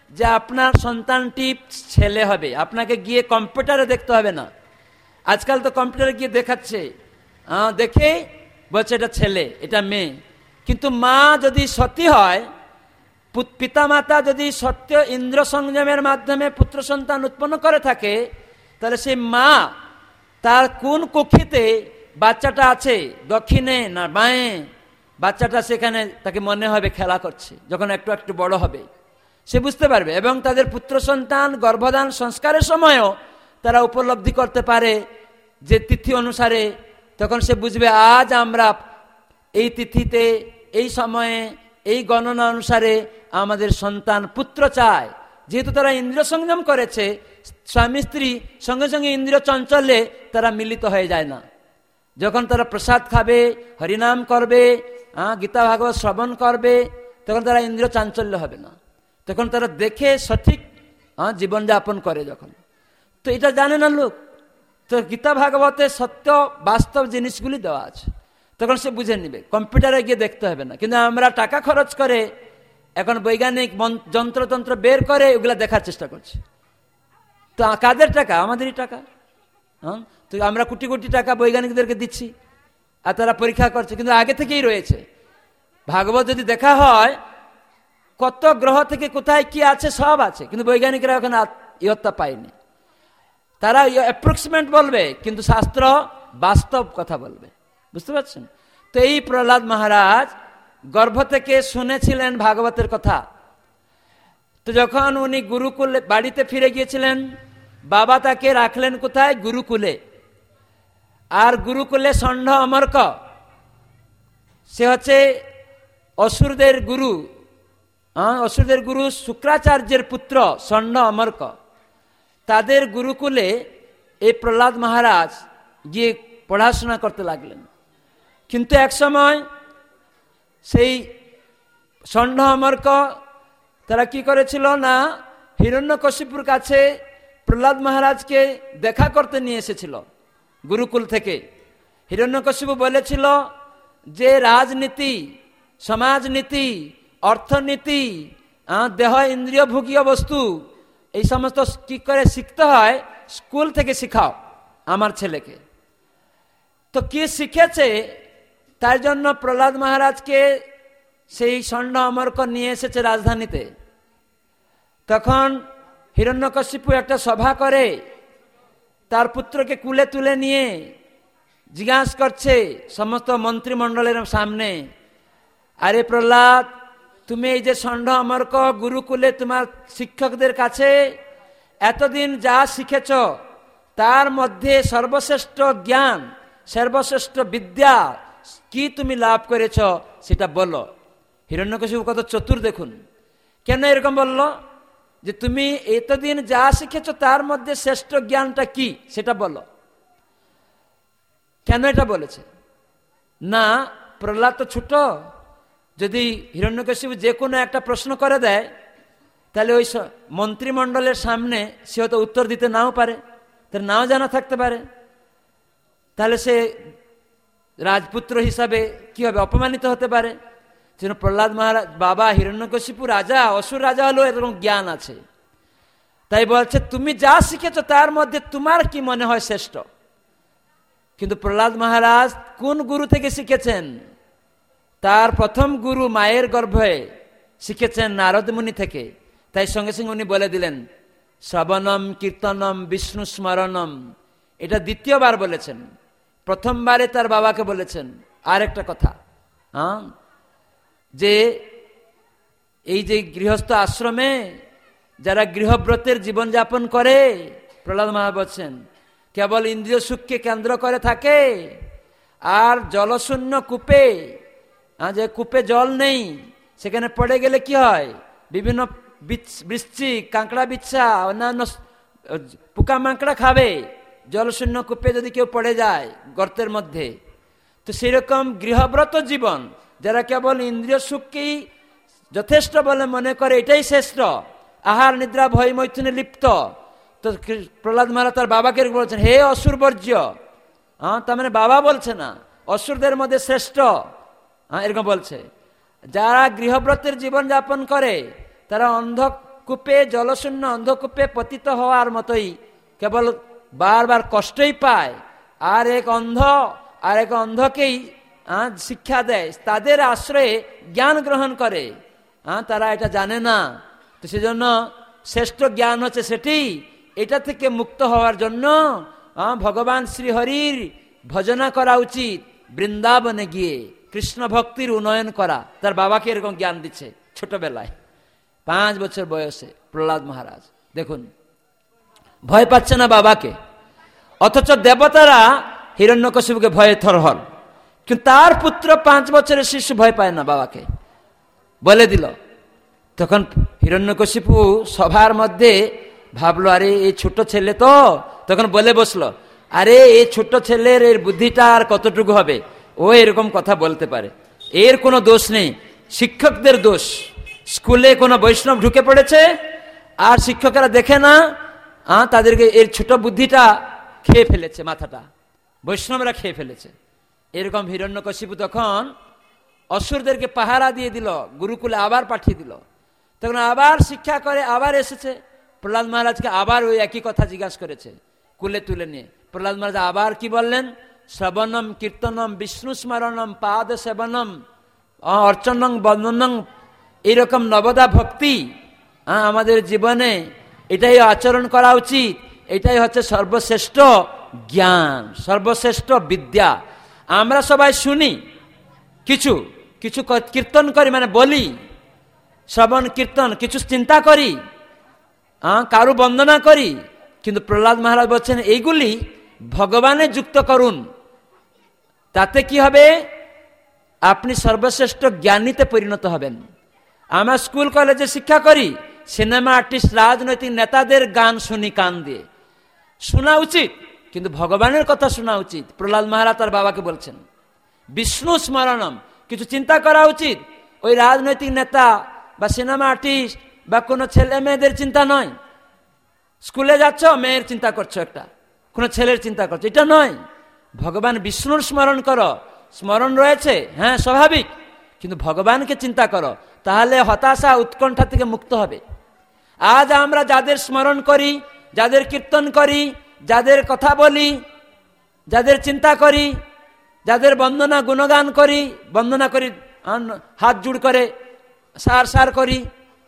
যে আপনার সন্তানটি ছেলে হবে, আপনাকে গিয়ে কম্পিউটারে দেখতে হবে না। আজকাল তো কম্পিউটারে গিয়ে দেখাচ্ছে, দেখে বলছে এটা ছেলে এটা মেয়ে। কিন্তু মা যদি সতী হয়, পিতামাতা যদি সত্য ইন্দ্র সংযমের মাধ্যমে পুত্র সন্তান উৎপন্ন করে থাকে, তাহলে সেই মা তার কোন কক্ষিতে বাচ্চাটা আছে, দক্ষিণে না বাঁয়ে, বাচ্চাটা সেখানে তাকে মনে হবে খেলা করছে। যখন একটু একটু বড় হবে সে বুঝতে পারবে, এবং তাদের পুত্র সন্তান গর্ভধান সংস্কারের সময়ও তারা উপলব্ধি করতে পারে যে তিথি অনুসারে। তখন সে বুঝবে আজ আমরা এই তিথিতে এই সময়ে এই গণনা অনুসারে আমাদের সন্তান পুত্র চায়। যেহেতু তারা ইন্দ্রিয় সংযম করেছে, স্বামী স্ত্রী সঙ্গে সঙ্গে ইন্দ্রিয় চঞ্চলে তারা মিলিত হয়ে যায় না। যখন তারা প্রসাদ খাবে, হরিনাম করবে, গীতা ভাগবত শ্রবণ করবে, তখন তারা ইন্দ্রিয় চাঞ্চল্য হবে না। তখন তারা দেখে সঠিক জীবনযাপন করে। যখন তো এটা জানে না লোক, তো গীতা ভাগবতে সত্য বাস্তব জিনিসগুলি দেওয়া আছে, তখন সে বুঝে নিবে, কম্পিউটারে গিয়ে দেখতে হবে না। কিন্তু আমরা টাকা খরচ করে এখন বৈজ্ঞানিক যন্ত্রতন্ত্র বের করে ওগুলা দেখার চেষ্টা করছি। তো কাদের টাকা? আমাদেরই টাকা। হ্যাঁ, তো আমরা কোটি কোটি টাকা বৈজ্ঞানিকদেরকে দিচ্ছি আর তারা পরীক্ষা করছে, কিন্তু আগে থেকেই রয়েছে। ভাগবত যদি দেখা হয়, কত গ্রহ থেকে কোথায় কি আছে সব আছে, কিন্তু বৈজ্ঞানিকরা ওখানে ইয়ত্তা পায়নি। তারা অ্যাপ্রক্সিমেট বলবে, কিন্তু শাস্ত্র বাস্তব কথা বলবে। বুঝতে পারছেন? তো এই প্রহ্লাদ মহারাজ গর্ভ থেকে শুনেছিলেন ভাগবতের কথা। তো যখন উনি গুরুকুলে বাড়িতে ফিরে গিয়েছিলেন, বাবা তাকে রাখলেন কোথায়? গুরুকুলে। আর গুরুকুলে ষণ্ড অমর্ক, সে হচ্ছে অসুরদের গুরু। অসুরদের গুরু শুক্রাচার্যের পুত্র ষণ্ড অমর্ক। তাদের গুরুকুলে এই প্রহ্লাদ মহারাজ গিয়ে পড়াশোনা করতে লাগলেন। কিন্তু এক সময় সেই ষণ্ড অমর্ক তারা কি করেছিল না, হিরণ্যকশিপুর কাছে প্রহ্লাদ মহারাজকে দেখা করতে নিয়ে এসেছিল গুরুকুল থেকে। হিরণ্যকশিপু বলেছিল যে রাজনীতি, সমাজনীতি, অর্থনীতি, দেহ ইন্দ্রিয় ভোগীয় বস্তু, এই সমস্ত কি করে শিখতে হয় স্কুল থেকে শিখাও আমার ছেলেকে। তো কি শিখেছে, তার জন্য প্রহ্লাদ মহারাজকে সেই ষণ্ড অমর্ক নিয়ে এসেছে রাজধানীতে। তখন হিরণ্যকশিপু একটা সভা করে তার পুত্রকে কুলে তুলে নিয়ে জিজ্ঞাসা করছে সমস্ত মন্ত্রিমণ্ডলের সামনে, আরে প্রহ্লাদ, তুমি এই যে ষণ্ড অমর্ক গুরুকুলে তোমার শিক্ষকদের কাছে এতদিন যা শিখেছ, তার মধ্যে সর্বশ্রেষ্ঠ জ্ঞান, সর্বশ্রেষ্ঠ বিদ্যা কি তুমি লাভ করেছ সেটা বলো। হিরণ্যকশিপু কত চতুর দেখুন। কেন এরকম বলল? যে তুমি এতদিন যা শিখেছ তার মধ্যে শ্রেষ্ঠ জ্ঞানটা কি সেটা বলো। কেন এটা বলেছে? না, প্রহ্লাদ তো ছোট, যদি হিরণ্যকশিপু যে কোনো একটা প্রশ্ন করে দেয়, তাহলে ওই মন্ত্রিমণ্ডলের সামনে সে হয়তো উত্তর দিতে নাও পারে, তার নাও জানা থাকতে পারে, তাহলে সে রাজপুত্র হিসাবে কি হবে, অপমানিত হতে পারে। যেন প্রহ্লাদ মহারাজ বাবা হিরণ্যকশিপু রাজা, অসুর রাজা হলেও এরকম জ্ঞান আছে, তাই বলছে তুমি যা শিখেছ তার মধ্যে তোমার কি মনে হয় শ্রেষ্ঠ। কিন্তু প্রহ্লাদ মহারাজ কোন গুরু থেকে শিখেছেন? তার প্রথম গুরু মায়ের গর্ভে শিখেছেন নারদ মুনি থেকে। তাই সঙ্গে সঙ্গে উনি বলে দিলেন শ্রবণম কীর্তনম বিষ্ণু স্মরণম। এটা দ্বিতীয়বার বলেছেন, প্রথমবারে তার বাবাকে বলেছেন। আর একটা কথা, হ্যাঁ, যে এই যে গৃহস্থ আশ্রমে যারা গৃহব্রতের জীবনযাপন করে, প্রহ্লাদ মহারাজ বলছেন কেবল ইন্দ্রিয় সুখকে কেন্দ্র করে থাকে, আর জলশূন্য কূপে, যে কূপে জল নেই, সেখানে পড়ে গেলে কি হয়, বিভিন্ন বৃশ্চিক, কাঁকড়া, বিচ্ছা, অন্যান্য পোকা মাকড়া খাবে। জলশূন্য কূপে যদি কেউ পড়ে যায় গর্তের মধ্যে, তো সেরকম গৃহব্রত জীবন যারা কেবল ইন্দ্রিয় সুখকেই যথেষ্ট বলে মনে করে, এটাই শ্রেষ্ঠ, আহার নিদ্রা ভয় মৈথুনে লিপ্ত। তো প্রহ্লাদ মহারাজ তার বাবাকে বলছেন হে অসুর বর্জ্য। হ্যাঁ, তার মানে বাবা বলছে না, অসুরদের মধ্যে শ্রেষ্ঠ, হ্যাঁ এরকম বলছে। যারা গৃহব্রতের জীবন যাপন করে তারা অন্ধ কূপে জলশূন্য অন্ধকূপে পতিত হওয়ার মতোই কেবল বারবার কষ্টই পায়, আর এক অন্ধ আর এক অন্ধকেই শিক্ষা দেয়, তাদের আশ্রয়ে জ্ঞান গ্রহণ করে। তারা এটা জানে না, তো সেজন্য শ্রেষ্ঠ জ্ঞান হচ্ছে সেটি। এটা থেকে মুক্ত হওয়ার জন্য ভগবান শ্রীহরির ভজনা করা উচিত, বৃন্দাবনে গিয়ে কৃষ্ণ ভক্তির উন্নয়ন করা। তার বাবাকে এরকম জ্ঞান দিচ্ছে ছোটবেলায়, পাঁচ বছর বয়সে প্রহ্লাদ মহারাজ। দেখুন, ভয় পাচ্ছে না বাবাকে, অথচ দেবতারা হিরণ্যকশিপুকে ভয়ে থরহর, কিন্তু তার পুত্র পাঁচ বছরের শিশু ভয় পায় না বাবাকে, বলে দিল। তখন হিরণ্যকশিপু সভার মধ্যে ভাবলো, আরে এই ছোট ছেলে তো, তখন বলে বসলো, আরে এই ছোট ছেলের এর বুদ্ধিটা আর কতটুকু হবে, ও এরকম কথা বলতে পারে, এর কোনো দোষ নেই, শিক্ষকদের দোষ। স্কুলে কোনো বৈষ্ণব ঢুকে পড়েছে আর শিক্ষকেরা দেখে না, তাদেরকে এর ছোট বুদ্ধিটা খেয়ে ফেলেছে, মাথাটা বৈষ্ণবরা খেয়ে ফেলেছে। এরকম হিরণ্যকশিপু তখন অসুরদেরকে পাহারা দিয়ে দিল, গুরুকুলে আবার পাঠিয়ে দিল। তখন আবার শিক্ষা করে আবার এসেছে, প্রহ্লাদ মহারাজকে আবার ওই একই কথা জিজ্ঞাসা করেছে কুলে তুলে নিয়ে। প্রহ্লাদ মহারাজ আবার কি বললেন, শ্রবণম কীর্তনম বিষ্ণু স্মরণম পাদ সেবনম অর্চনং বন্দনং, এইরকম নবদা ভক্তি আমাদের জীবনে এটাই আচরণ করা উচিত। এটাই হচ্ছে সর্বশ্রেষ্ঠ জ্ঞান, সর্বশ্রেষ্ঠ বিদ্যা। আমরা সবাই শুনি, কিছু কিছু কীর্তন করি, মানে বলি, শ্রবণ কীর্তন, কিছু চিন্তা করি, কারু বন্দনা করি, কিন্তু প্রহ্লাদ মহারাজ বলছেন এইগুলি ভগবানে যুক্ত করুন, তাতে কি হবে, আপনি সর্বশ্রেষ্ঠ জ্ঞানীতে পরিণত হবেন। আমরা স্কুল কলেজে শিক্ষা করি, সিনেমা আর্টিস্ট, রাজনৈতিক নেতাদের গান শুনি কান দিয়ে, শোনা উচিত, কিন্তু ভগবানের কথা শোনা উচিত। প্রহ্লাদ মহারাজ তার বাবাকে বলছেন বিষ্ণু স্মরণম, কিছু চিন্তা করা উচিত। ওই রাজনৈতিক নেতা বা সিনেমা আর্টিস্ট বা কোনো ছেলে মেয়েদের চিন্তা নয়। স্কুলে যাচ্ছ, মেয়ের চিন্তা করছো, একটা কোনো ছেলের চিন্তা করছো, এটা নয়। ভগবান বিষ্ণুর স্মরণ করো, স্মরণ রয়েছে, হ্যাঁ স্বাভাবিক, কিন্তু ভগবানকে চিন্তা করো, তাহলে হতাশা উৎকণ্ঠা থেকে মুক্ত হবে। আজ আমরা যাদের স্মরণ করি, যাদের কীর্তন করি, যাদের কথা বলি, যাদের চিন্তা করি, যাদের বন্দনা গুণগান করি, বন্দনা করি হাত জুড় করে সার সার করি,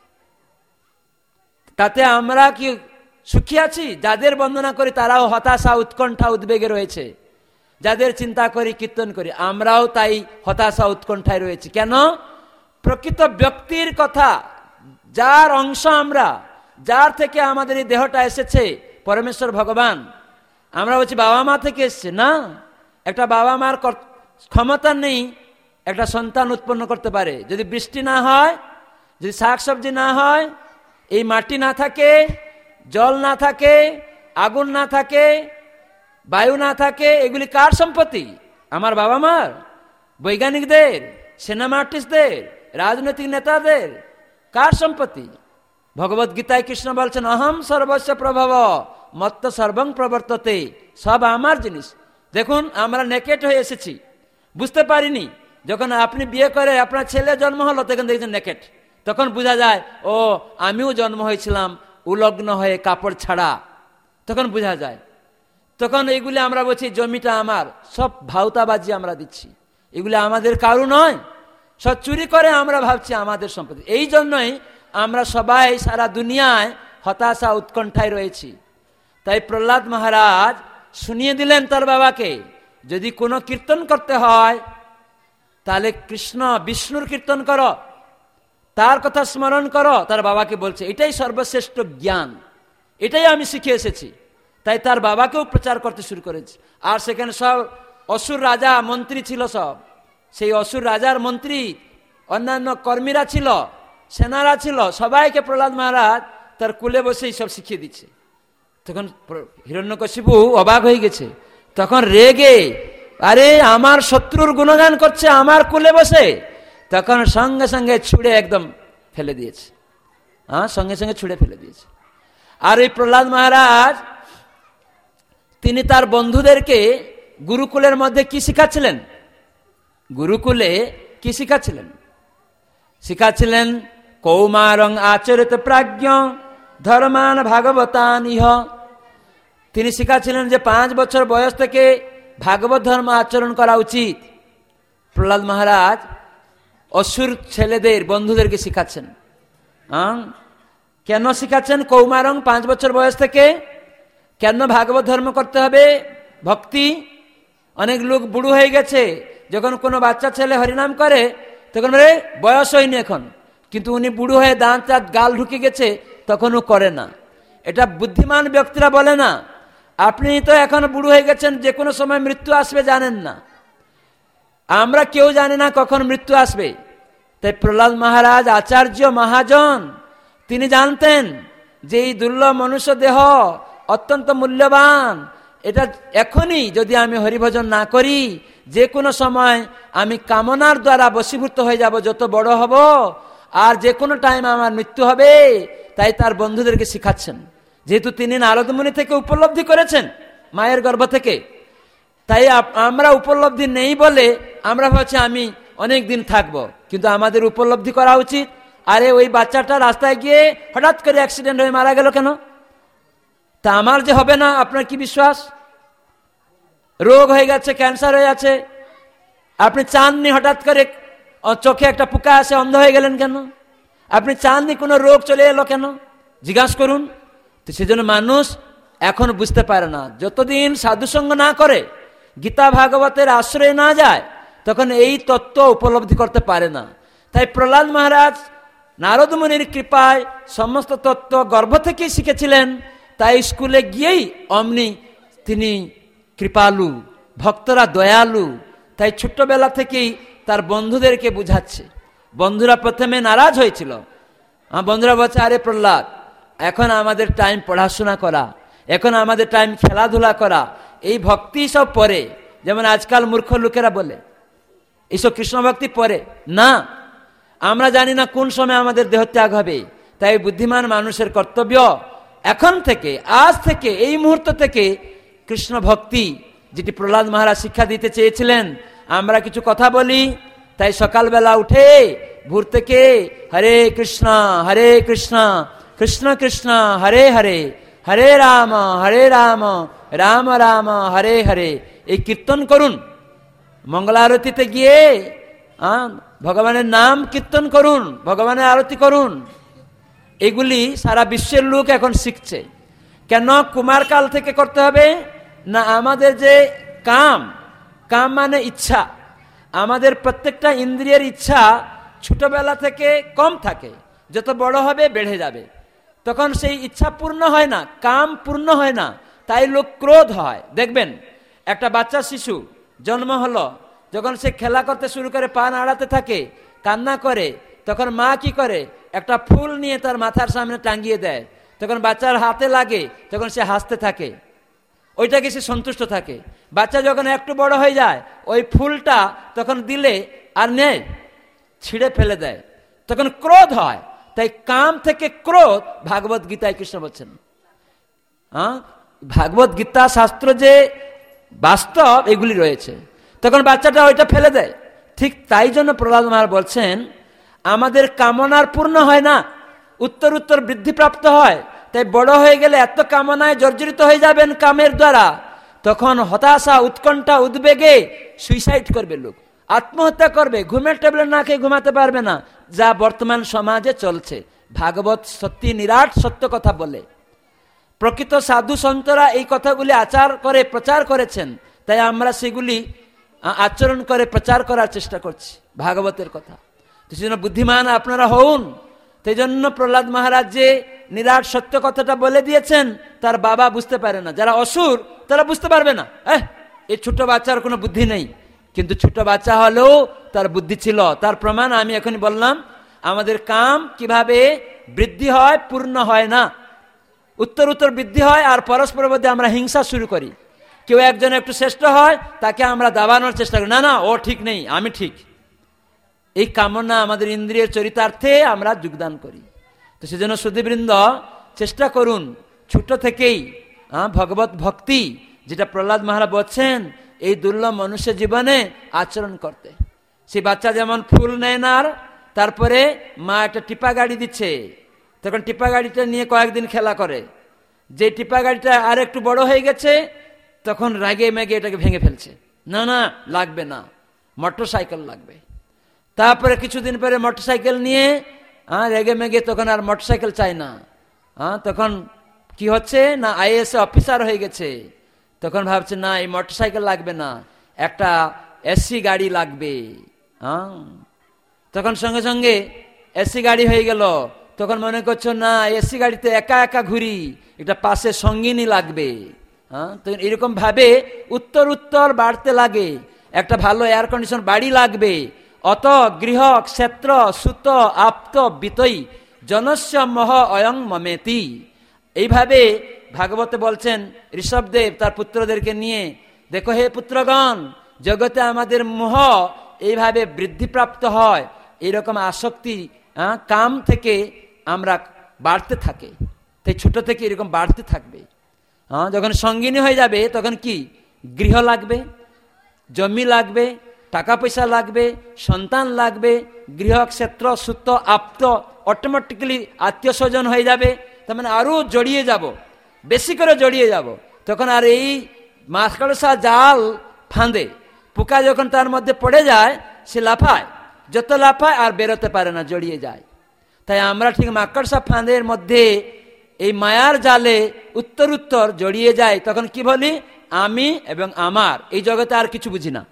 তাতে আমরা কি সুখী আছি? যাদের বন্দনা করি তারাও হতাশা উৎকণ্ঠা উদ্বেগে রয়েছে, যাদের চিন্তা করি কীর্তন করি আমরাও তাই হতাশা উৎকণ্ঠায় রয়েছি। কেন? প্রকৃত ব্যক্তির কথা, যার অংশ আমরা, যার থেকে আমাদের এই দেহটা এসেছে, পরমেশ্বর ভগবান। আমরা বলছি বাবা মা থেকে এসছে, না, একটা বাবা মার ক্ষমতা নেই একটা সন্তান উৎপন্ন করতে পারে। যদি বৃষ্টি না হয়, যদি শাকসবজি না হয়, এই মাটি না থাকে, জল না থাকে, আগুন না থাকে, বায়ু না থাকে, এগুলি কার সম্পত্তি? আমার বাবা মার, বৈজ্ঞানিকদের, সিনেমা আর্টিস্টদের, রাজনৈতিক নেতাদের, কার সম্পত্তি? ভগবত গীতায় কৃষ্ণ বলছেন অহম সর্বস্ব প্রভব মত্ত সর্বং প্রবর্ততে, সব আমার জিনিস। দেখুন আমরা নেকেট হয়ে এসেছি, বুঝতে পারিনি। যখন আপনি বিয়ে করে আপনার ছেলে জন্ম হলো, তখন দেখছেন নেকেট, তখন বোঝা যায় ও আমিও জন্ম হয়েছিলাম উলগ্ন হয়ে, কাপড় ছাড়া, তখন বোঝা যায়। তখন এগুলি আমরা বলছি জমিটা আমার, সব ভাউতাবাজি আমরা দিচ্ছি, এগুলি আমাদের কারু নয়, সব চুরি করে আমরা ভাবছি আমাদের সম্পত্তি। এই জন্যই আমরা সবাই সারা দুনিয়ায় হতাশা উৎকণ্ঠায় রয়েছি। তাই প্রহ্লাদ মহারাজ শুনিয়ে দিলেন তার বাবাকে, যদি কোনো কীর্তন করতে হয় তাহলে কৃষ্ণ বিষ্ণুর কীর্তন করো, তার কথা স্মরণ করো। তার বাবাকে বলছে এটাই সর্বশ্রেষ্ঠ জ্ঞান, এটাই আমি শিখে এসেছি। তাই তার বাবাকেও প্রচার করতে শুরু করেছে। আর সেখানে সব অসুর রাজা মন্ত্রী ছিল, সব সেই অসুর রাজার মন্ত্রী, অন্যান্য কর্মীরা ছিল, সেনারা ছিল, সবাইকে প্রহ্লাদ মহারাজ তার কুলে বসেই সব শিখিয়ে দিচ্ছে। তখন হিরণ্যকশিপু অবাক হয়ে গেছে, তখন রেগে, আরে আমার শত্রুর গুণগান করছে আমার কুলে বসে, তখন সঙ্গে সঙ্গে ছুঁড়ে একদম ফেলে দিয়েছে, হ্যাঁ সঙ্গে সঙ্গে ছুঁড়ে ফেলে দিয়েছে। আর এই প্রহ্লাদ মহারাজ তিনি তার বন্ধুদেরকে গুরুকুলের মধ্যে কি শিখাচ্ছিলেন? গুরুকুলে কি শিখাচ্ছিলেন? শিখাচ্ছিলেন কৌমারং আচরিত প্রাজ্ঞ ধর্মান ভাগবতান ইহ। তিনি শিখাচ্ছিলেন যে পাঁচ বছর বয়স থেকে ভাগবত ধর্ম আচরণ করা উচিত। প্রহ্লাদ মহারাজ অসুর ছেলেদের বন্ধুদেরকে শিখাচ্ছেন। কেন শিখাচ্ছেন? কৌমারং পাঁচ বছর বয়স থেকে কেন ভাগবত ধর্ম করতে হবে? ভক্তি। অনেক লোক বুড়ো হয়ে গেছে, যখন কোনো বাচ্চা ছেলে হরিনাম করে তখন বলে বয়স হয়নি এখন, কিন্তু উনি বুড়ো হয়ে দাঁত দাঁত গাল ঢুকে গেছে তখন ও করে না। এটা বুদ্ধিমান ব্যক্তিরা বলে না। আপনি তো এখন বুড়ো হয়ে গেছেন, যে কোনো সময় মৃত্যু আসবে জানেন না। আমরা কেউ জানি না কখন মৃত্যু আসবে। তাই প্রহ্লাদ মহারাজ আচার্য মহাজন, তিনি জানতেন যে এই দুর্লভ মনুষ্য দেহ অত্যন্ত মূল্যবান। এটা এখনই যদি আমি হরিভজন না করি, যে কোনো সময় আমি কামনার দ্বারা বশীভূত হয়ে যাব, যত বড় হব, আর যে কোনো টাইম আমার মৃত্যু হবে। তাই তার বন্ধুদেরকে শিখাচ্ছেন, যেহেতু তিনি নারদ মুনি থেকে উপলব্ধি করেছেন, মায়ের গর্ভ থেকে। তাই আমরা উপলব্ধি নেই বলে আমরা ভাবছি আমি অনেক দিন থাকবো, কিন্তু আমাদের উপলব্ধি করা উচিত। আরে ওই বাচ্চাটা রাস্তায় গিয়ে হঠাৎ করে অ্যাক্সিডেন্ট হয়ে মারা গেল কেন? তা আমার যে হবে না, আপনার কি বিশ্বাস? রোগ হয়ে গেছে, ক্যান্সার হয়ে আছে, আপনি চাননি হঠাৎ করে চোখে একটা পোকা আসে অন্ধ হয়ে গেলেন কেন? আপনি চাননি কোনো রোগ চলে এলো কেন? জিজ্ঞাসা করুন। তো সেজন্য মানুষ এখন বুঝতে পারে না, যতদিন সাধুসঙ্গ না করে, গীতা ভাগবতের আশ্রয়ে না যায়, তখন এই তত্ত্ব উপলব্ধি করতে পারে না। তাই প্রহ্লাদ মহারাজ নারদ মুনির কৃপায় সমস্ত তত্ত্ব গর্ভ থেকেই শিখেছিলেন। তাই স্কুলে গিয়েই অমনি তিনি কৃপালু, ভক্তরা দয়ালু। তাই ছোট্টবেলা থেকেই তার বন্ধুদেরকে বুঝাচ্ছে। বন্ধুরা প্রথমে নারাজ হয়েছিল। বন্ধুরা বলছে, আরে প্রহ্লাদ, এখন আমাদের টাইম পড়াশোনা করা, এখন আমাদের টাইম খেলাধুলা করা, এই ভক্তি সব পরে। যেমন আজকাল মূর্খ লোকেরা বলে এইসব কৃষ্ণ ভক্তি পরে না। আমরা জানি না কোন সময় আমাদের দেহত্যাগ হবে। তাই বুদ্ধিমান মানুষের কর্তব্য এখন থেকে, আজ থেকে, এই মুহূর্ত থেকে কৃষ্ণ ভক্তি, যেটি প্রহ্লাদ মহারাজ শিক্ষা দিতে চেয়েছিলেন, আমরা কিছু কথা বলি। তাই সকালবেলা উঠে ভোর থেকে হরে কৃষ্ণ হরে কৃষ্ণ কৃষ্ণ কৃষ্ণ হরে হরে হরে রাম হরে রাম রাম রাম হরে হরে এই কীর্তন করুন। মঙ্গলারতিতে গিয়ে ভগবানের নাম কীর্তন করুন, ভগবানের আরতি করুন। এগুলি সারা বিশ্বের লোক এখন শিখছে। কেন কুমারকাল থেকে করতে হবে না? আমাদের যে কাম, কাম মানে ইচ্ছা, আমাদের প্রত্যেকটা ইন্দ্রিয়ের ইচ্ছা ছোটবেলা থেকে কম থাকে, যত বড় হবে বেড়ে যাবে, তখন সেই ইচ্ছা পূর্ণ হয় না, কাম পূর্ণ হয় না। তাই লোক ক্রোধ হয়। দেখবেন একটা বাচ্চা শিশু জন্ম হলো, যখন সে খেলা করতে শুরু করে, পা নাড়াতে থাকে, কান্না করে, তখন মা কি করে? একটা ফুল নিয়ে তার মাথার সামনে টাঙ্গিয়ে দেয়। তখন বাচ্চার হাতে লাগে, তখন সে হাসতে থাকে, ওইটাকে সে সন্তুষ্ট থাকে। বাচ্চা যখন একটু বড় হয়ে যায়, ওই ফুলটা তখন দিলে আর নেই, ছিঁড়ে ফেলে দেয়, তখন ক্রোধ হয়। তাই কাম থেকে ক্রোধ ভাগবত গীতায় কৃষ্ণ বলছেন। হ্যাঁ, ভাগবত গীতা শাস্ত্র যে বাস্তব এগুলি রয়েছে, তখন বাচ্চাটা ওইটা ফেলে দেয়। ঠিক তাই জন্য প্রহ্লাদ মহারাজ বলছেন, আমাদের কামনার পূর্ণ হয় না, উত্তর উত্তর বৃদ্ধিপ্রাপ্ত হয়। তাই বড় হয়ে গেলে এত কামনায় জর্জরিত হয়ে যাবেন কামের দ্বারা, তখন হতাশা, উৎকণ্ঠা, উদ্বেগে সুইসাইড করবে লোক, আত্মহত্যা করবে, ঘুমের ট্যাবলেট না খেয়ে ঘুমাতে পারবে না, যা বর্তমান সমাজে চলছে। ভাগবত সত্যি নিরাট সত্য কথা বলে। প্রকৃত সাধু সন্তরা এই কথাগুলি আচার করে প্রচার করেছেন। তাই আমরা সেগুলি আচরণ করে প্রচার করার চেষ্টা করছি ভাগবতের কথা। তো সেজন্য বুদ্ধিমান আপনারা হন। সেই জন্য প্রহ্লাদ মহারাজ যে নিরাট সত্য কথাটা বলে দিয়েছেন, তার বাবা বুঝতে পারে না। যারা অসুর তারা বুঝতে পারবে না, এহ এই ছোট বাচ্চার কোনো বুদ্ধি নেই। কিন্তু ছোট বাচ্চা হলেও তার বুদ্ধি ছিল। তার প্রমাণ আমি এখনই বললাম। আমাদের কাম কিভাবে বৃদ্ধি হয়, পূর্ণ হয় না, উত্তর উত্তর বৃদ্ধি হয়। আর পরস্পর মধ্যে আমরা হিংসা শুরু করি। কেউ একজন একটু শ্রেষ্ঠ হয়, তাকে আমরা দাবানোর চেষ্টা করি, না না ও ঠিক নেই, আমি ঠিক। এই কামনা আমাদের ইন্দ্রিয়ের চরিতার্থে আমরা যোগদান করি। তো সেজন্য সুধীবৃন্দ চেষ্টা করুন ছোট থেকেই ভগবত ভক্তি, যেটা প্রহ্লাদ মহারাজ বলছেন, এই দুর্লভ মনুষ্য জীবনে আচরণ করতে। সেই বাচ্চা যেমন ফুল নেয় না, তারপরে মা একটা টিপা গাড়ি দিচ্ছে, তখন টিপা গাড়িটা নিয়ে কয়েকদিন খেলা করে। যে টিপা গাড়িটা আর একটু বড় হয়ে গেছে, তখন রাগে মেগে এটাকে ভেঙে ফেলছে, না না লাগবে না, মোটর সাইকেল লাগবে। তারপরে কিছুদিন পরে মোটর সাইকেল নিয়ে হ্যাঁ রেগে মেগে তখন আর মোটর সাইকেল চাই না। হ্যাঁ তখন কি হচ্ছে না, আইএএস অফিসার হয়ে গেছে, তখন ভাবছে না এই মোটর সাইকেল লাগবে না, একটা এসি গাড়ি লাগবে। হ্যাঁ তখন সঙ্গে সঙ্গে এসি গাড়ি হয়ে গেল। তখন মনে করছো না এসি গাড়িতে একা একা ঘুরি, এটা পাশে সঙ্গিনী লাগবে। হ্যাঁ তো এরকম ভাবে উত্তর উত্তর বাড়তে লাগে। একটা ভালো এয়ার কন্ডিশন বাড়ি লাগবে। অত গৃহ ক্ষেত্র সুত আপ্ত বিতই জনস্য মহ অয়ং মমেতি। এইভাবে ভাগবতে বলছেন ঋষভদেব তার পুত্রদেরকে নিয়ে, দেখো হে পুত্রগণ, জগতে আমাদের মোহ এইভাবে বৃদ্ধিপ্রাপ্ত হয়, এইরকম আসক্তি কাম থেকে আমরা বাড়তে থাকে, তাই ছোট থেকে এরকম বাড়তে থাকবে। হ্যাঁ যখন সঙ্গিনী হয়ে যাবে তখন কি গৃহ লাগবে, জমি লাগবে, টাকা পয়সা লাগবে, সন্তান লাগবে, গৃহ ক্ষেত্র সুত আপ্ত অটোমেটিক্যালি আত্মীয় স্বজন হয়ে যাবে। তার মানে আরো জড়িয়ে যাব, বেশি করে জড়িয়ে যাব। তখন আর এই মাকড়সা জাল ফাঁদে পোকা যখন তার মধ্যে পড়ে যায়, সে লাফায়, যত লাফায় আর বেরোতে পারে না, জড়িয়ে যায়। তাই আমরা ঠিক মাকড়সা ফাঁদের মধ্যে এই মায়ার জালে উত্তর উত্তর জড়িয়ে যায়। তখন কি বলি, আমি এবং আমার, এই জগতে আর কিছু বুঝি না।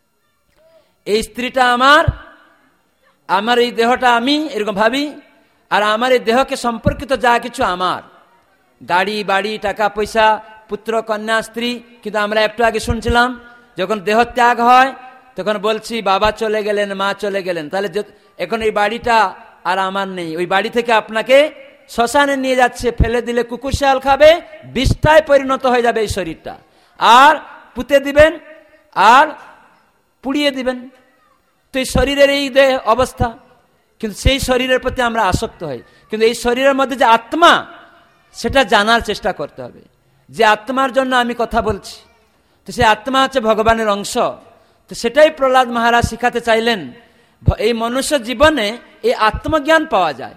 এই স্ত্রীটা আমার, আমার এই দেহটা আমি, এরকম ভাবি। আর আমার এই দেহকে সম্পর্কিত যা কিছু আমার, গাড়ি বাড়ি টাকা পয়সা পুত্র কন্যা স্ত্রী। কিন্তু আমরা একটু আগে শুনছিলাম যখন দেহ ত্যাগ হয় তখন বলছি বাবা চলে গেলেন, মা চলে গেলেন, তাহলে এখন এই বাড়িটা আর আমার নেই। ওই বাড়ি থেকে আপনাকে শ্মশানে নিয়ে যাচ্ছে, ফেলে দিলে কুকুর শিয়াল খাবে, বিষটায় পরিণত হয়ে যাবে এই শরীরটা, আর পুঁতে দিবেন আর পুড়িয়ে দিবেন। তো এই শরীরের এই দেহ অবস্থা, কিন্তু সেই শরীরের প্রতি আমরা আসক্ত হই। কিন্তু এই শরীরের মধ্যে যে আত্মা, সেটা জানার চেষ্টা করতে হবে। যে আত্মার জন্য আমি কথা বলছি, তো সেই আত্মা হচ্ছে ভগবানের অংশ। তো সেটাই প্রহ্লাদ মহারাজ শিখাতে চাইলেন। এই মনুষ্য জীবনে এই আত্মজ্ঞান পাওয়া যায়।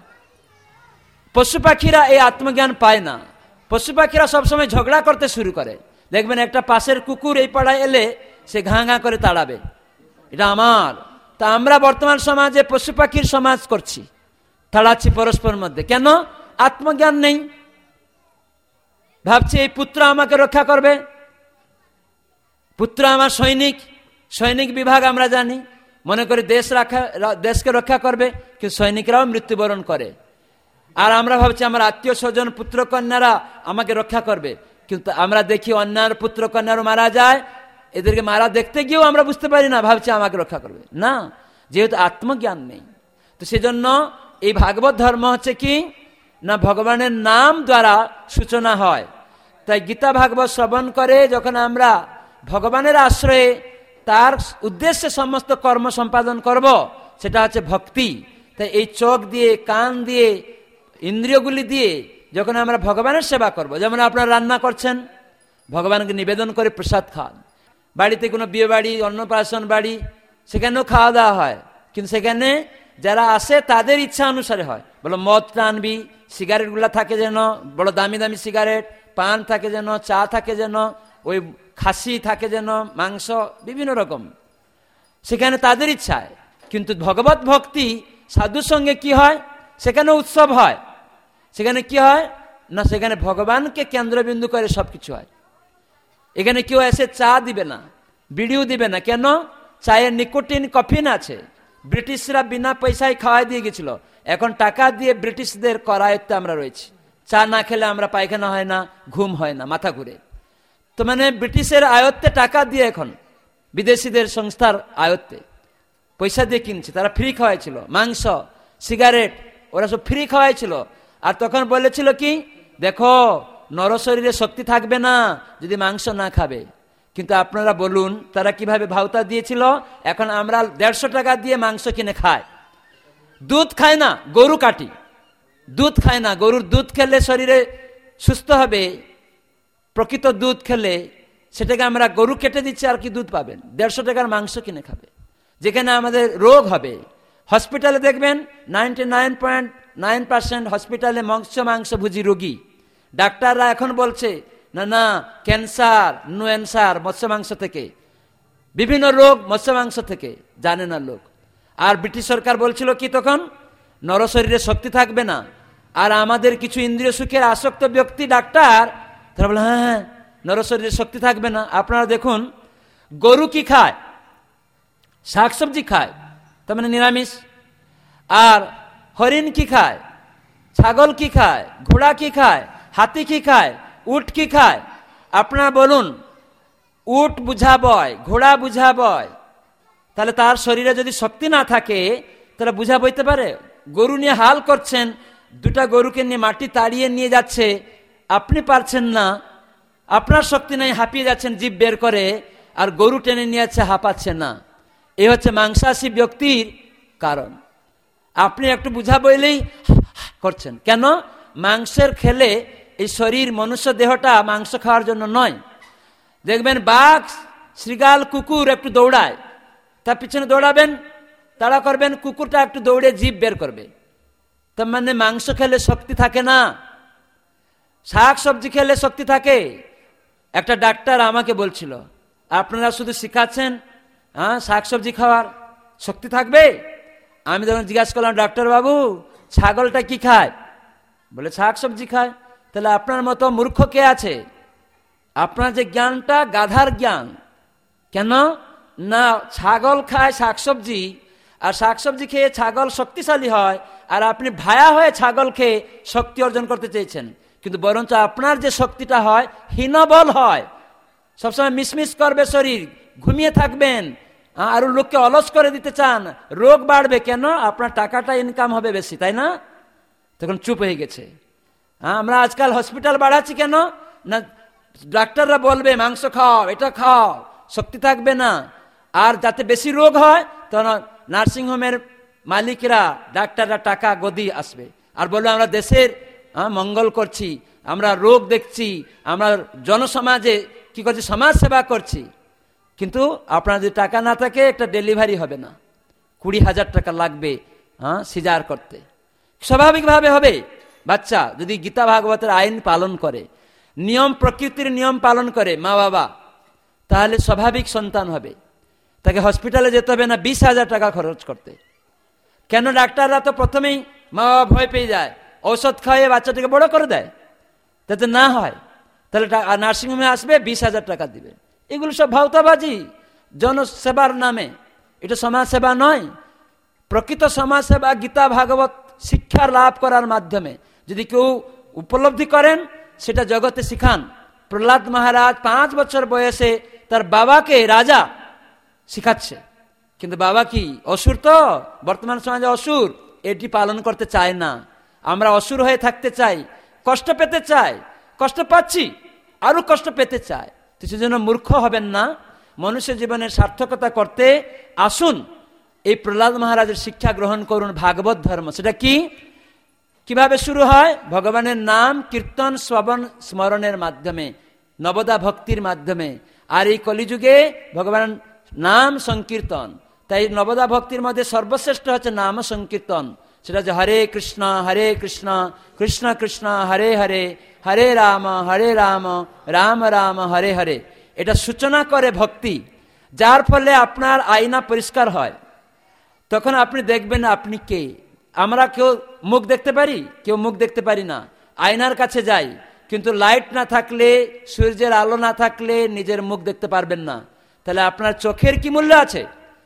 পশু পাখিরা এই আত্মজ্ঞান পায় না। পশু পাখিরা সবসময় ঝগড়া করতে শুরু করে। দেখবেন একটা পাশের কুকুর এই পাড়ায় এলে সে ঘা ঘা করে তাড়াবে, এটা আমার। তা আমরা বর্তমান সমাজে পশু পাখির সমাজ করছি, তাড়াচ্ছি পরস্পর মধ্যে। কেন? আত্মজ্ঞান নেই। ভাবছি এই পুত্র আমাকে রক্ষা করবে, পুত্র আমার সৈনিক, সৈনিক বিভাগ আমরা জানি, মনে করি দেশ রাখা দেশকে রক্ষা করবে, কিন্তু সৈনিকরাও মৃত্যুবরণ করে। আর আমরা ভাবছি আমার আত্মীয় স্বজন পুত্র কন্যারা আমাকে রক্ষা করবে, কিন্তু আমরা দেখি অন্যার পুত্র কন্যারও মারা যায়, এদেরকে মারা দেখতে গিয়েও আমরা বুঝতে পারি না, ভাবছি আমাকে রক্ষা করবে না, যেহেতু আত্মজ্ঞান নেই। তো সেজন্য এই ভাগবত ধর্ম হচ্ছে কি না, ভগবানের নাম দ্বারা সূচনা হয়। তাই গীতা ভাগবত শ্রবণ করে যখন আমরা ভগবানের আশ্রয়ে তার উদ্দেশ্যে সমস্ত কর্ম সম্পাদন করব, সেটা হচ্ছে ভক্তি। তাই এই চোখ দিয়ে, কান দিয়ে, ইন্দ্রিয়গুলি দিয়ে যখন আমরা ভগবানের সেবা করব, যেমন আপনারা রান্না করছেন, ভগবানকে নিবেদন করে প্রসাদ খান। বাড়িতে কোনো বিয়ে বাড়ি, অন্নপ্রাশন বাড়ি, সেখানেও খাওয়া দাওয়া হয়, কিন্তু সেখানে যারা আসে তাদের ইচ্ছা অনুসারে হয়। বলো মদ টানবি, সিগারেটগুলো থাকে যেন বড় দামি দামি সিগারেট, পান থাকে যেন, চা থাকে যেন, ওই খাসি থাকে যেন, মাংস বিভিন্ন রকম, সেখানে তাদের ইচ্ছায়। কিন্তু ভগবত ভক্তি সাধুর সঙ্গে কি হয়, সেখানে উৎসব হয়। সেখানে কি হয় না, সেখানে ভগবানকে কেন্দ্রবিন্দু করে সবকিছু হয়। এখানে কেউ এসে চা দিবে না, বিড়িও দিবে না। কেন? চায়ের নিকোটিন কফিন আছে। ব্রিটিশরা বিনা পয়সায় খাওয়াই দিয়ে গেছিল, এখন টাকা দিয়ে ব্রিটিশদের করায়ত্তে আমরা রয়েছি। চা না খেলে আমরা পায়খানা হয় না, ঘুম হয় না, মাথা ঘুরে। তো মানে ব্রিটিশের আয়ত্তে টাকা দিয়ে, এখন বিদেশিদের সংস্থার আয়ত্তে পয়সা দিয়ে কিনছে। তারা ফ্রি খাওয়াইছিল মাংস, সিগারেট, ওরা সব ফ্রি খাওয়াইছিল। আর তখন বলেছিল কি, দেখো নরশরীরে শক্তি থাকবে না যদি মাংস না খাবে। কিন্তু আপনারা বলুন তারা কিভাবে ভাওতা দিয়েছিল। এখন আমরা দেড়শো টাকা দিয়ে মাংস কিনে খাই, দুধ খায় না, গরু কাটি, দুধ খায় না। গরুর দুধ খেলে শরীরে সুস্থ হবে, প্রকৃত দুধ খেলে। সেটাকে আমরা গরু কেটে দিচ্ছি, আর কি দুধ পাবেন? দেড়শো টাকার মাংস কিনে খাবে, যেখানে আমাদের রোগ হবে। হসপিটালে দেখবেন ninety nine point nine percent হসপিটালে মৎস্য মাংসভোজী রোগী। ডাক্তাররা এখন বলছে না না ক্যান্সার, নো অ্যান্সার মৎস্য মাংস থেকে, বিভিন্ন রোগ মৎস্য মাংস থেকে, জানে না লোক। আর ব্রিটিশ সরকার বলছিল কি তখন, নরশরীরে শক্তি থাকবে না। আর আমাদের কিছু ইন্দ্রিয় সুখের আসক্ত ব্যক্তি ডাক্তার, তারা বলে হ্যাঁ হ্যাঁ নরশরীরে শক্তি থাকবে না। আপনারা দেখুন গরু কি খায়, শাকসবজি খায়, তার মানে নিরামিষ। আর হরিণ কি খায়, ছাগল কি খায়, ঘোড়া কি খায়, হাতি কি খায়, উট কি খায়? আপনারা বলুন, উট বুঝা বয়, ঘোড়া বুঝা বয়, তাহলে তার শরীরে যদি শক্তি না থাকে তাহলে বুঝা বইতে পারে? গরু নিয়ে হাল করছেন, দুটা গরুকে নিয়ে মাটি তাড়িয়ে নিয়ে যাচ্ছে, আপনি পারছেন না, আপনার শক্তি নেই, হাঁপিয়ে যাচ্ছেন জিভ বের করে, আর গরু টেনে নিয়ে যাচ্ছে, হাঁপাচ্ছে না। এই হচ্ছে মাংসাশী ব্যক্তির কারণ। আপনি একটু বুঝা বইলেই করছেন কেন? মাংসের খেলে এই শরীর, মনুষ্য দেহটা মাংস খাওয়ার জন্য নয়। দেখবেন বাঘ, শৃগাল, কুকুর একটু দৌড়ায়, তার পিছনে দৌড়াবেন, তাড়া করবেন, কুকুরটা একটু দৌড়ে জিভ বের করবে। তার মানে মাংস খেলে শক্তি থাকে না, শাক সবজি খেলে শক্তি থাকে। একটা ডাক্তার আমাকে বলছিল, আপনারা শুধু শিখাচ্ছেন হ্যাঁ শাক সবজি খাওয়ার, শক্তি থাকবে? আমি তখন জিজ্ঞাসা করলাম, ডাক্তার বাবু ছাগলটা কি খায়? বলে শাক সবজি খায়। তাহলে আপনার মতো মূর্খ কে আছে? আপনার যে জ্ঞানটা গাধার জ্ঞান। কেন না, ছাগল খায় শাকসবজি, আর শাকসবজি খেয়ে ছাগল শক্তিশালী হয়, আর আপনি ভায়া হয়ে ছাগল খেয়ে শক্তি অর্জন করতে চেয়েছেন। কিন্তু বরঞ্চ আপনার যে শক্তিটা হয় হীনবল হয়, সবসময় মিসমিস করবে শরীর, ঘুমিয়ে থাকবেন, আর লোককে অলস করে দিতে চান, রোগ বাড়বে। কেন? আপনার টাকাটা ইনকাম হবে বেশি, তাই না? তখন চুপ হয়ে গেছে। আমরা আজকাল হসপিটাল বাড়াচ্ছি কেন না, ডাক্তাররা বলবে মাংস খাও, এটা খাও, শক্তি থাকবে না। আর যাতে বেশি রোগ হয় তখন নার্সিংহোমের মালিকরা, ডাক্তাররা টাকা গদি আসবে আর বলবে আমরা দেশের মঙ্গল করছি, আমরা রোগ দেখছি, আমরা জনসমাজে কি করছি, সমাজ সেবা করছি। কিন্তু আপনার যদি টাকা না থাকে একটা ডেলিভারি হবে না, কুড়ি হাজার টাকা লাগবে হ্যাঁ সিজার করতে। স্বাভাবিকভাবে হবে বাচ্চা যদি গীতা ভাগবতের আইন পালন করে, নিয়ম, প্রকৃতির নিয়ম পালন করে মা বাবা, তাহলে স্বাভাবিক সন্তান হবে। তাকে হসপিটালে যেতে হবে না বিশ হাজার টাকা খরচ করতে। কেন? ডাক্তাররা তো প্রথমেই মা বাবা ভয় পেয়ে যায়, ঔষধ খাইয়ে বাচ্চাটাকে বড় করে দেয়, যাতে না হয়। তাহলে নার্সিংহোমে আসবে, বিশ হাজার টাকা দিবে। এগুলো সব ভাওতাবাজি জনসেবার নামে, এটা সমাজ সেবা নয়। প্রকৃত সমাজ সেবা গীতা ভাগবত শিক্ষা লাভ করার মাধ্যমে যদি কেউ উপলব্ধি করেন, সেটা জগতে শিখান। প্রহ্লাদ মহারাজ পাঁচ বছর বয়সে তার বাবাকে রাজা শিখাচ্ছে, কিন্তু বাবা কি অসুর? তো বর্তমান সমাজে অসুর, এটি পালন করতে চায় না। আমরা অসুর হয়ে থাকতে চাই, কষ্ট পেতে চাই, কষ্ট পাচ্ছি, আরো কষ্ট পেতে চাই। তো সেজন্য মূর্খ হবেন না, মনুষ্য জীবনের সার্থকতা করতে আসুন এই প্রহ্লাদ মহারাজের শিক্ষা গ্রহণ করুন। ভাগবত ধর্ম সেটা কি, কিভাবে শুরু হয়? ভগবানের নাম কীর্তন শ্রবণ স্মরণের মাধ্যমে, নবদা ভক্তির মাধ্যমে। আর এই কলিযুগে ভগবান নাম সংকীর্তন, তাই নবদা ভক্তির মধ্যে সর্বশ্রেষ্ঠ হচ্ছে নাম সংকীর্তন। সেটা যে হরে কৃষ্ণ হরে কৃষ্ণ কৃষ্ণ কৃষ্ণ হরে হরে, হরে রাম হরে রাম রাম রাম হরে হরে। এটা সূচনা করে ভক্তি, যার ফলে আপনার আয়না পরিষ্কার হয়। তখন আপনি দেখবেন আপনি কে। আমরা কেউ মুখ দেখতে পারি, কেউ মুখ দেখতে পারি না। আয়নার কাছে যাই, কিন্তু লাইট না থাকলে, সূর্যের আলো না থাকলে নিজের মুখ দেখতে পারবেন না। তাহলে আপনার চোখের কি মূল্য আছে?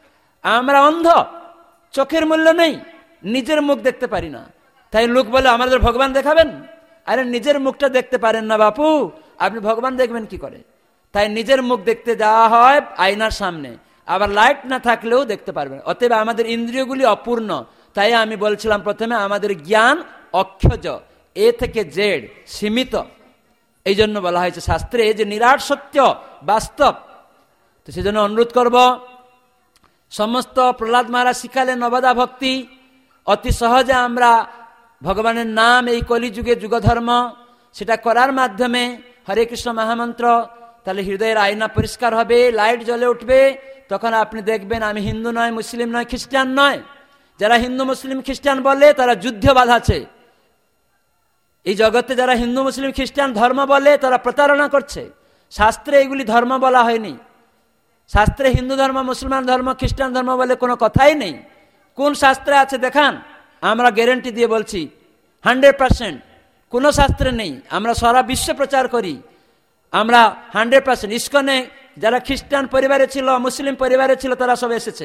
আমরা অন্ধ, চোখের মূল্য নেই, নিজের মুখ দেখতে পারি না। তাই লোক বলে আমাদের ভগবান দেখাবেন। আরে নিজের মুখটা দেখতে পারেন না বাপু, আপনি ভগবান দেখবেন কি করে? তাই নিজের মুখ দেখতে যাওয়া হয় আয়নার সামনে, আবার লাইট না থাকলেও দেখতে পারবেন। অতএব আমাদের ইন্দ্রিয়গুলি অপূর্ণ। তাই আমি বলছিলাম প্রথমে, আমাদের জ্ঞান অক্ষজ, এ থেকে জেড, সীমিত। এই জন্য বলা হয়েছে শাস্ত্রে যে নিরাট সত্য বাস্তব। তো সেজন্য অনুরোধ করব, সমস্ত প্রহ্লাদ মহারাজ শিখালেন নবদা ভক্তি, অতি সহজে আমরা ভগবানের নাম, এই কলিযুগে যুগধর্ম, সেটা করার মাধ্যমে হরে কৃষ্ণ মহামন্ত্র, তাহলে হৃদয়ের আয়না পরিষ্কার হবে, লাইট জ্বলে উঠবে। তখন আপনি দেখবেন আমি হিন্দু নয়, মুসলিম নয়, খ্রিস্টান নয়, যারা হিন্দু মুসলিম খ্রিস্টান বলে তারা যুদ্ধে বাঁধাচ্ছে। এই জগতে যারা হিন্দু মুসলিম খ্রিস্টান ধর্ম বলে তারা প্রতারণা করছে। শাস্ত্রে এগুলি ধর্ম বলা হয়নি। শাস্ত্রে হিন্দু ধর্ম, মুসলমান ধর্ম, খ্রিস্টান ধর্ম বলে কোনো কথাই নেই। কোন শাস্ত্রে আছে দেখান, আমরা গ্যারেন্টি দিয়ে বলছি হান্ড্রেড পার্সেন্ট কোনো শাস্ত্রে নেই। আমরা সারা বিশ্বে প্রচার করি, আমরা হান্ড্রেড পার্সেন্ট। ইস্কনে যারা খ্রিস্টান পরিবারে ছিল, মুসলিম পরিবারে ছিল, তারা সব এসেছে।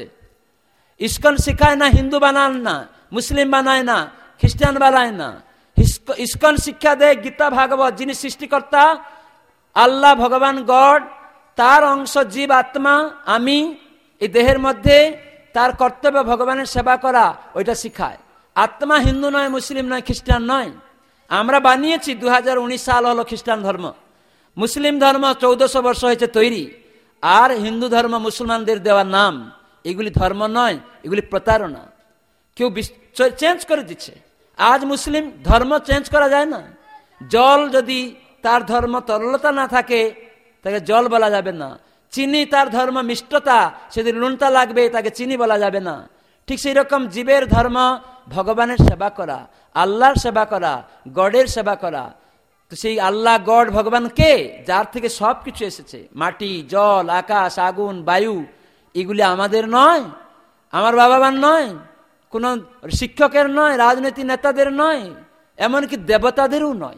ইস্কন শিখায় না হিন্দু বানান না, মুসলিম বানায় না, খ্রিস্টান বানায় না। ইস্কন শিক্ষা দেয় গীতা ভাগবত, যিনি সৃষ্টিকর্তা আল্লাহ ভগবান গড, তার অংশ জীব আত্মা আমি এই দেহের মধ্যে, তার কর্তব্য ভগবানের সেবা করা, ওইটা শিখায়। আত্মা হিন্দু নয়, মুসলিম নয়, খ্রিস্টান নয়। আমরা বানিয়েছি দু হাজার উনিশ সাল হলো খ্রিস্টান ধর্ম। মুসলিম ধর্ম চৌদ্দশো বর্ষ হয়েছে তৈরি, আর হিন্দু ধর্ম মুসলমানদের দেওয়া নাম। এগুলি ধর্ম নয়, এগুলি প্রতারণা। কেউ চেঞ্জ করে দিচ্ছে। আজ মুসলিম ধর্ম চেঞ্জ করা যায় না। জল যদি তার ধর্ম তরলতা না থাকে তাকে জল বলা যাবে না। চিনি তার ধর্ম মিষ্টতা, সেদিন নুনতা লাগবে, তাকে চিনি বলা যাবে না। ঠিক সেই রকম জীবের ধর্ম ভগবানের সেবা করা, আল্লাহর সেবা করা, গডের সেবা করা। তো সেই আল্লাহ গড ভগবান কে? যার থেকে সব কিছু এসেছে। মাটি, জল, আকাশ, আগুন, বায়ু, এগুলি আমাদের নয়, আমার বাবা মার নয়, কোনো শিক্ষকের নয়, রাজনৈতিক নেতাদের নয়, এমনকি দেবতাদেরও নয়।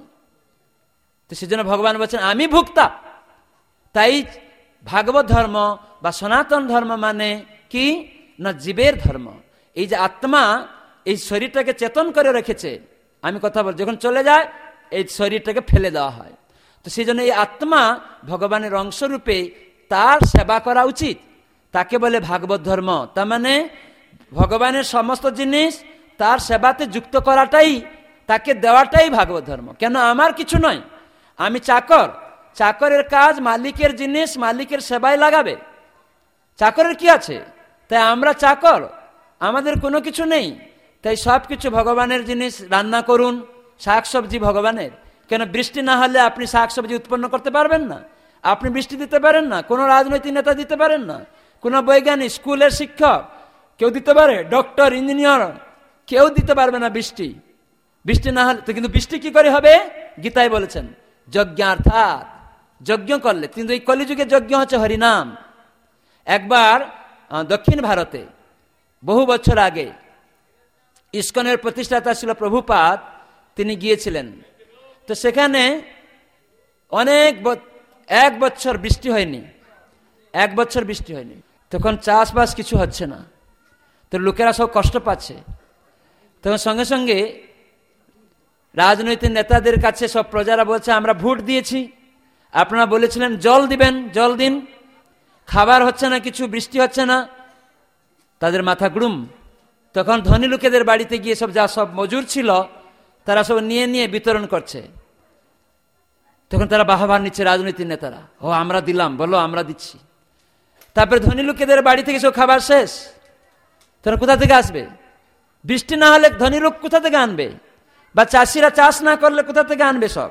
তো সেজন্য ভগবান বলছেন আমি ভুক্তা। তাই ভাগবত ধর্ম বা সনাতন ধর্ম মানে কি না জীবের ধর্ম। এই যে আত্মা এই শরীরটাকে চেতন করে রেখেছে, আমি কথা বল, যখন চলে যায় এই শরীরটাকে ফেলে দেওয়া হয়। তো সেই জন্য এই আত্মা ভগবানের অংশরূপে তার সেবা করা উচিত, তাকে বলে ভাগবত ধর্ম। তার মানে ভগবানের সমস্ত জিনিস তার সেবাতে যুক্ত করাটাই, তাকে দেওয়াটাই ভাগবত ধর্ম। কেন আমার কিছু নয়, আমি চাকর, চাকরের কাজ মালিকের জিনিস মালিকের সেবায় লাগাবে। চাকরের কি আছে? তাই আমরা চাকর, আমাদের কোনো কিছু নেই। তাই সব কিছু ভগবানের জিনিস। রান্না করুন, শাক সবজি ভগবানের। কেন বৃষ্টি না হলে আপনি শাক সবজি উৎপন্ন করতে পারবেন না, আপনি বৃষ্টি দিতে পারেন না, কোনো রাজনৈতিক নেতা দিতে পারেন না, কোনো বৈজ্ঞানিক, স্কুলের শিক্ষক কেউ দিতে পারে, ডক্টর, ইঞ্জিনিয়ার কেউ দিতে পারবে না বৃষ্টি। বৃষ্টি না হলে তো, কিন্তু বৃষ্টি কি করে হবে? গীতায় বলেছেন যজ্ঞার্থাৎ, যজ্ঞ করলে। কিন্তু এই কলিযুগে যজ্ঞ হচ্ছে হরিনাম। একবার দক্ষিণ ভারতে বহু বছর আগে ইস্কনের প্রতিষ্ঠাতা ছিল প্রভুপাদ, তিনি গিয়েছিলেন। তো সেখানে অনেক এক বছর বৃষ্টি হয়নি, এক বছর বৃষ্টি হয়নি। তখন চাষবাস কিছু হচ্ছে না, তো লোকেরা সব কষ্ট পাচ্ছে। তখন সঙ্গে সঙ্গে রাজনৈতিক নেতাদের কাছে সব প্রজারা বলছে আমরা ভোট দিয়েছি, আপনারা বলেছিলেন জল দিবেন, জল দিন, খাবার হচ্ছে না, কিছু বৃষ্টি হচ্ছে না। তাদের মাথা গুড়ুম। তখন ধনী লোকেদের বাড়িতে গিয়ে সব যা সব মজুর ছিল তারা সব নিয়ে নিয়ে বিতরণ করছে। তখন তারা বাহাবা নিচ্ছে রাজনৈতিক নেতারা, ও আমরা দিলাম, বলো আমরা দিচ্ছি। তারপরে ধনী লোকেদের বাড়ি থেকে সব খাবার শেষ, তারা কোথা থেকে আসবে? বৃষ্টি না হলে ধনী লোক কোথা থেকে আনবে? বা চাষিরা চাষ না করলে কোথা থেকে আনবে? সব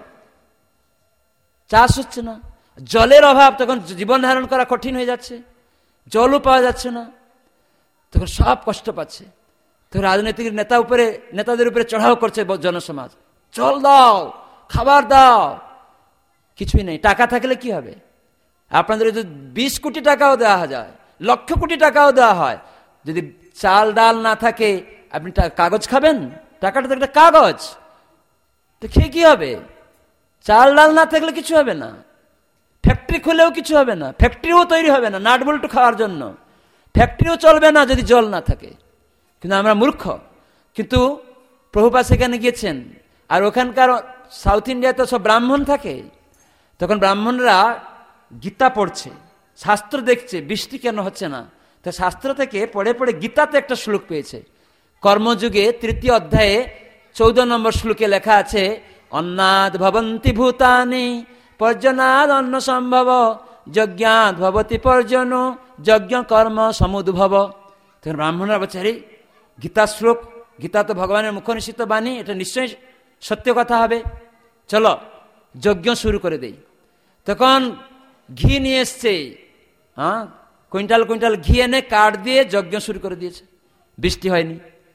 চাষ হচ্ছে না, জলের অভাব, তখন জীবন ধারণ করা কঠিন হয়ে যাচ্ছে, জলও পাওয়া যাচ্ছে না, তখন সব কষ্ট পাচ্ছে। তো রাজনৈতিক নেতা উপরে নেতাদের উপরে চড়াও করছে জনসমাজ, জল দাও, খাবার দাও, কিছুই নেই। টাকা থাকলে কি হবে? আপনাদের যদি বিশ কোটি টাকাও দেওয়া যায়, লক্ষ কোটি টাকাও দেওয়া হয়, যদি চাল ডাল না থাকে আপনি কাগজ খাবেন? টাকাটা তো একটা কাগজ, তো খেয়ে কি হবে? চাল ডাল না থাকলে কিছু হবে না, ফ্যাক্টরি খুলেও কিছু হবে না, ফ্যাক্টরিও তৈরি হবে না নাট বল্টু খাওয়ার জন্য, ফ্যাক্টরিও চলবে না যদি জল না থাকে। কিন্তু আমরা মূর্খ। কিন্তু প্রভুপাদ সেখানে গিয়েছেন, আর ওখানকার সাউথ ইন্ডিয়াতে সব ব্রাহ্মণ থাকে। তখন ব্রাহ্মণরা গীতা পড়ছে, শাস্ত্র দেখছে বৃষ্টি কেন হচ্ছে না। তো শাস্ত্র থেকে পড়ে পড়ে গীতাতে একটা শ্লোক পেয়েছে। কর্মযুগে তৃতীয় অধ্যায়ে চৌদ্দ নম্বর শ্লোকে লেখা আছে, অন্নাদ ভবন্তি ভূতানি পর্জনাদ অন্ন সম্ভব যজ্ঞাদ ভবতি পর্জন যজ্ঞ কর্ম সমুদ্ভব। তখন ব্রাহ্মণরা বলছে, আরে গীতা শ্লোক, গীতা তো ভগবানের মুখনিষিদ্ধ বাণী, এটা নিশ্চয়ই সত্য কথা হবে, চলো যজ্ঞ শুরু করে দেই। তখন ঘি নিয়ে এসছে, হ্যাঁ কুইন্টাল কুইন্টাল ঘি এনে কাঠ দিয়ে যজ্ঞ শুরু করে দিয়েছে। বৃষ্টি হয়নি,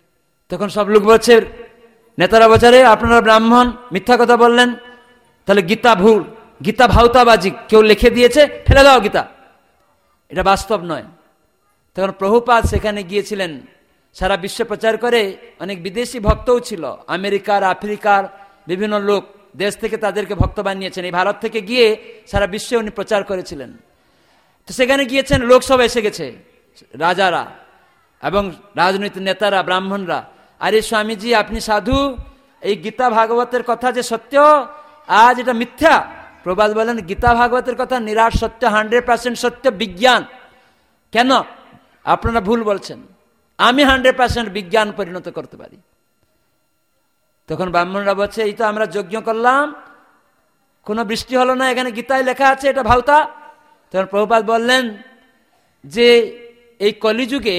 তখন সব লোক বলছে, নেতারা বলছে, আপনারা ব্রাহ্মণ, মিথ্যা কথা বললেন, তাহলে গীতা ভুল, গীতা ভাউতাবাজি, কেউ লিখে দিয়েছে, ফেলে দাও গীতা, এটা বাস্তব নয়। তখন প্রভুপাদ সেখানে গিয়েছিলেন, সারা বিশ্ব প্রচার করে, অনেক বিদেশি ভক্তও ছিল, আমেরিকার, আফ্রিকার বিভিন্ন লোক দেশ থেকে তাদেরকে ভক্ত বানিয়েছেন। এই ভারত থেকে গিয়ে সারা বিশ্বে উনি প্রচার করেছিলেন। তো সেখানে গিয়েছেন, লোক সব এসে গেছে, রাজারা এবং রাজনৈতিক নেতারা, ব্রাহ্মণরা। আরে স্বামীজি, আপনি সাধু, এই গীতা ভাগবতের কথা যে সত্য, আজ এটা মিথ্যা। প্রভুপাদ বলেন, গীতা ভাগবতের কথা নিরাট সত্য, হান্ড্রেড পার্সেন্ট সত্য, বিজ্ঞান। কেন আপনারা ভুল বলছেন? আমি হান্ড্রেড পার্সেন্ট বিজ্ঞান পরিণত করতে পারি। তখন ব্রাহ্মণরা বলছে, এই তো আমরা যজ্ঞ করলাম, কোনো বৃষ্টি হলো না, এখানে গীতায় লেখা আছে এটা ভাউতা। তখন প্রভুপাদ বললেন যে এই কলিযুগে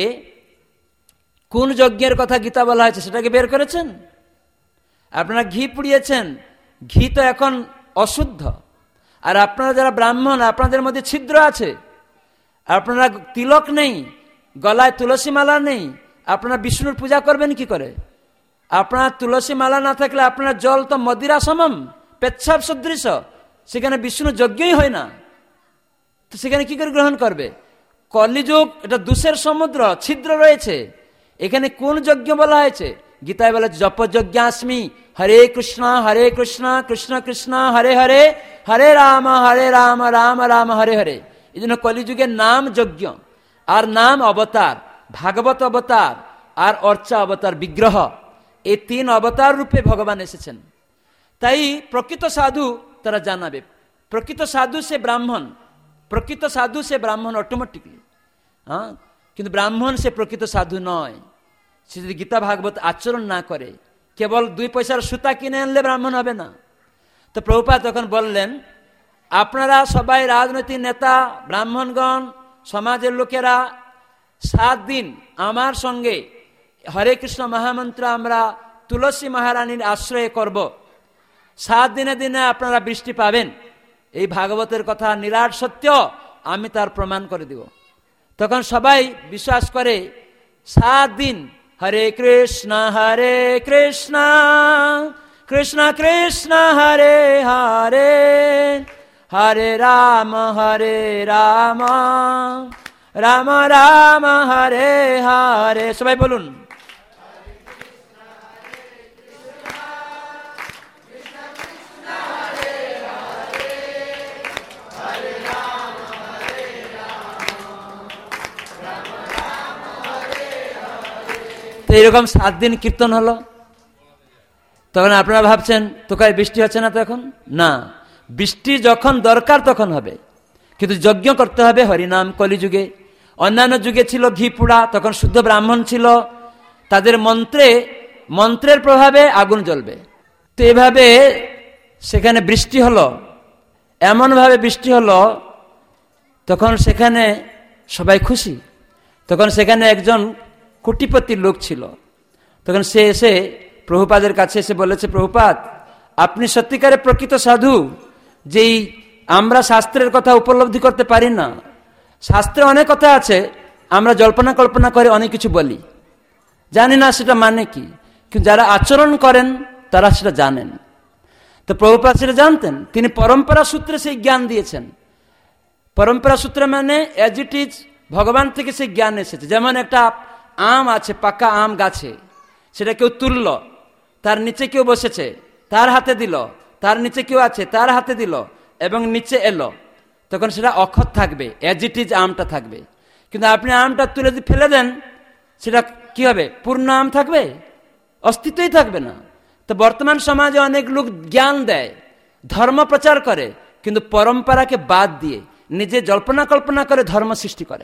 কোন যজ্ঞের কথা গীতা বলা হয়েছে সেটাকে বের করেছেন? আপনারা ঘি পুড়িয়েছেন, ঘি তো এখন অশুদ্ধ। আর আপনারা যারা ব্রাহ্মণ, আপনাদের মধ্যে ছিদ্র আছে, আপনারা তিলক নেই, গলায় তুলসী মালা নেই, আপনারা বিষ্ণুর পূজা করবেন কি করে? আপনার তুলসী মালা না থাকলে আপনার জল তো মদিরা সমম, পেচ্ছাপ সদৃশ, সেখানে বিষ্ণু যজ্ঞই হয় না, তো সেখানে কি করে গ্রহণ করবে? কলিযুগ, এটা দোষের সমুদ্র, ছিদ্র রয়েছে। এখানে কোন যজ্ঞ বলা হয়েছে? গীতায় বলে জপ যজ্ঞাস্মি, হরে কৃষ্ণ হরে কৃষ্ণ কৃষ্ণ কৃষ্ণ হরে হরে, হরে রাম হরে রাম রাম রাম হরে হরে। এই জন্য কলিযুগের নাম যজ্ঞ, আর নাম অবতার, ভাগবত অবতার আর অর্চা অবতার, বিগ্রহ, এই তিন অবতার রূপে ভগবান এসেছেন। তাই প্রকৃত সাধু তারা জানাবে, প্রকৃত সাধু সে ব্রাহ্মণ, প্রকৃত সাধু সে ব্রাহ্মণ অটোমেটিকলি। হ্যাঁ, কিন্তু ব্রাহ্মণ সে প্রকৃত সাধু নয়। সে যদি গীতা ভাগবত আচরণ না করে, কেবল দুই পয়সার সুতা কিনে আনলে ব্রাহ্মণ হবে না। তো প্রভুপাদ তখন বললেন, আপনারা সবাই রাজনৈতিক নেতা, ব্রাহ্মণগণ, সমাজের লোকেরা সাত দিন আমার সঙ্গে হরে কৃষ্ণ মহামন্ত্র আমরা তুলসী মহারানীর আশ্রয়ে করব। সাত দিনে দিনে আপনারা বৃষ্টি পাবেন। এই ভাগবতের কথা নিরাট সত্য, আমি তার প্রমাণ করে দিব। তখন সবাই বিশ্বাস করে, সাত দিন হরে কৃষ্ণ হরে কৃষ্ণ কৃষ্ণ কৃষ্ণ হরে হরে, হরে রাম হরে রাম রাম রাম হরে হরে। সবাই বলুন, এইরকম সাত দিন কীর্তন হলো। তখন আপনারা ভাবছেন, তোকায় বৃষ্টি হচ্ছে না? তো এখন না, বৃষ্টি যখন দরকার তখন হবে, কিন্তু যজ্ঞ করতে হবে হরিনাম। কলিযুগে, অন্যান্য যুগে ছিল ঘি পুড়া, তখন শুদ্ধ ব্রাহ্মণ ছিল, তাদের মন্ত্রে মন্ত্রের প্রভাবে আগুন জ্বলবে। তো এভাবে সেখানে বৃষ্টি হলো, এমনভাবে বৃষ্টি হলো, তখন সেখানে সবাই খুশি। তখন সেখানে একজন কোটিপতির লোক ছিল, তখন সে এসে প্রভুপাদের কাছে এসে বলেছে, প্রভুপাদ আপনি সত্যিকারে প্রকৃত সাধু, যেই আমরা শাস্ত্রের কথা উপলব্ধি করতে পারি না। শাস্ত্রে অনেক কথা আছে, আমরা জল্পনা কল্পনা করে অনেক কিছু বলি, জানি না সেটা মানে কি, কিন্তু যারা আচরণ করেন তারা সেটা জানেন। তো প্রভুপাদ সেটা জানতেন, তিনি পরম্পরা সূত্রে সেই জ্ঞান দিয়েছেন। পরম্পরা সূত্রে মানে অ্যাজ ইট ইজ ভগবান থেকে সেই জ্ঞান এসেছে। যেমন একটা আম আছে, পাকা আম গাছে, সেটা কেউ তুলল, তার নিচে কেউ বসেছে, তার হাতে দিল, তার নিচে কেউ আছে, তার হাতে দিল, এবং নিচে এলো, তখন সেটা অক্ষত থাকবে, অ্যাজ ইট ইজ আমটা থাকবে। কিন্তু আপনি আমটা তুলে দিয়ে ফেলে দেন, সেটা কি হবে? পূর্ণ আম থাকবে? অস্তিত্বই থাকবে না। তো বর্তমান সমাজে অনেক লোক জ্ঞান দেয়, ধর্ম প্রচার করে, কিন্তু পরম্পরাকে বাদ দিয়ে নিজে জল্পনা কল্পনা করে ধর্ম সৃষ্টি করে।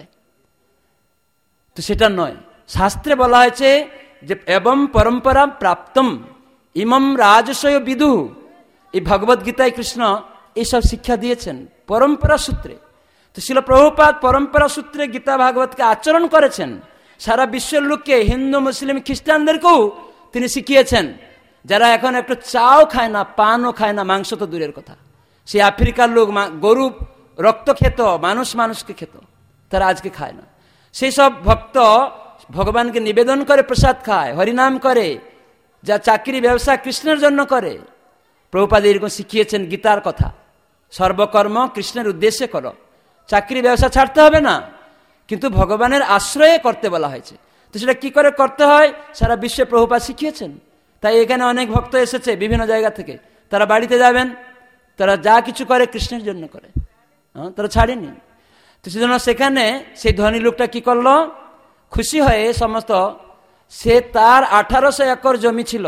তো সেটা নয়, শাস্ত্রে বলা হয়েছে যে এবং পরম্পরা প্রাপ্তম ইমম রাজসয় বিদু। এই ভগবদ গীতায় কৃষ্ণ এইসব শিক্ষা দিয়েছেন পরম্পরা সূত্রে। তো শিল প্রভুপাদ পরম্পরা সূত্রে গীতা ভাগবতকে আচরণ করেছেন। সারা বিশ্বের লোককে, হিন্দু মুসলিম খ্রিস্টানদেরকেও তিনি শিখিয়েছেন, যারা এখন একটু চাও খায় না, পানও খায় না, মাংস তো দূরের কথা। সেই আফ্রিকার লোক গরু রক্ত খেত, মানুষ মানুষকে খেত, তারা আজকে খায় না। সেই সব ভক্ত ভগবানকে নিবেদন করে প্রসাদ খায়, হরিনাম করে, যা চাকরি ব্যবসা কৃষ্ণের জন্য করে। প্রভুপাদ এরকম শিখিয়েছেন গীতার কথা, সর্বকর্ম কৃষ্ণের উদ্দেশ্যে করো। চাকরি ব্যবসা ছাড়তে হবে না, কিন্তু ভগবানের আশ্রয়ে করতে বলা হয়েছে। তো সেটা কি করে করতে হয় সারা বিশ্বে প্রভুপাদ শিখিয়েছেন। তাই এখানে অনেক ভক্ত এসেছে বিভিন্ন জায়গা থেকে, তারা বাড়িতে যাবেন, তারা যা কিছু করে কৃষ্ণের জন্য করে, হ্যাঁ, তারা ছাড়েনি। তো সেজন্য সেখানে সেই ধনী লোকটা কি করলো, খুশি হয়ে সমস্ত, সে তার আঠারোশো একর জমি ছিল,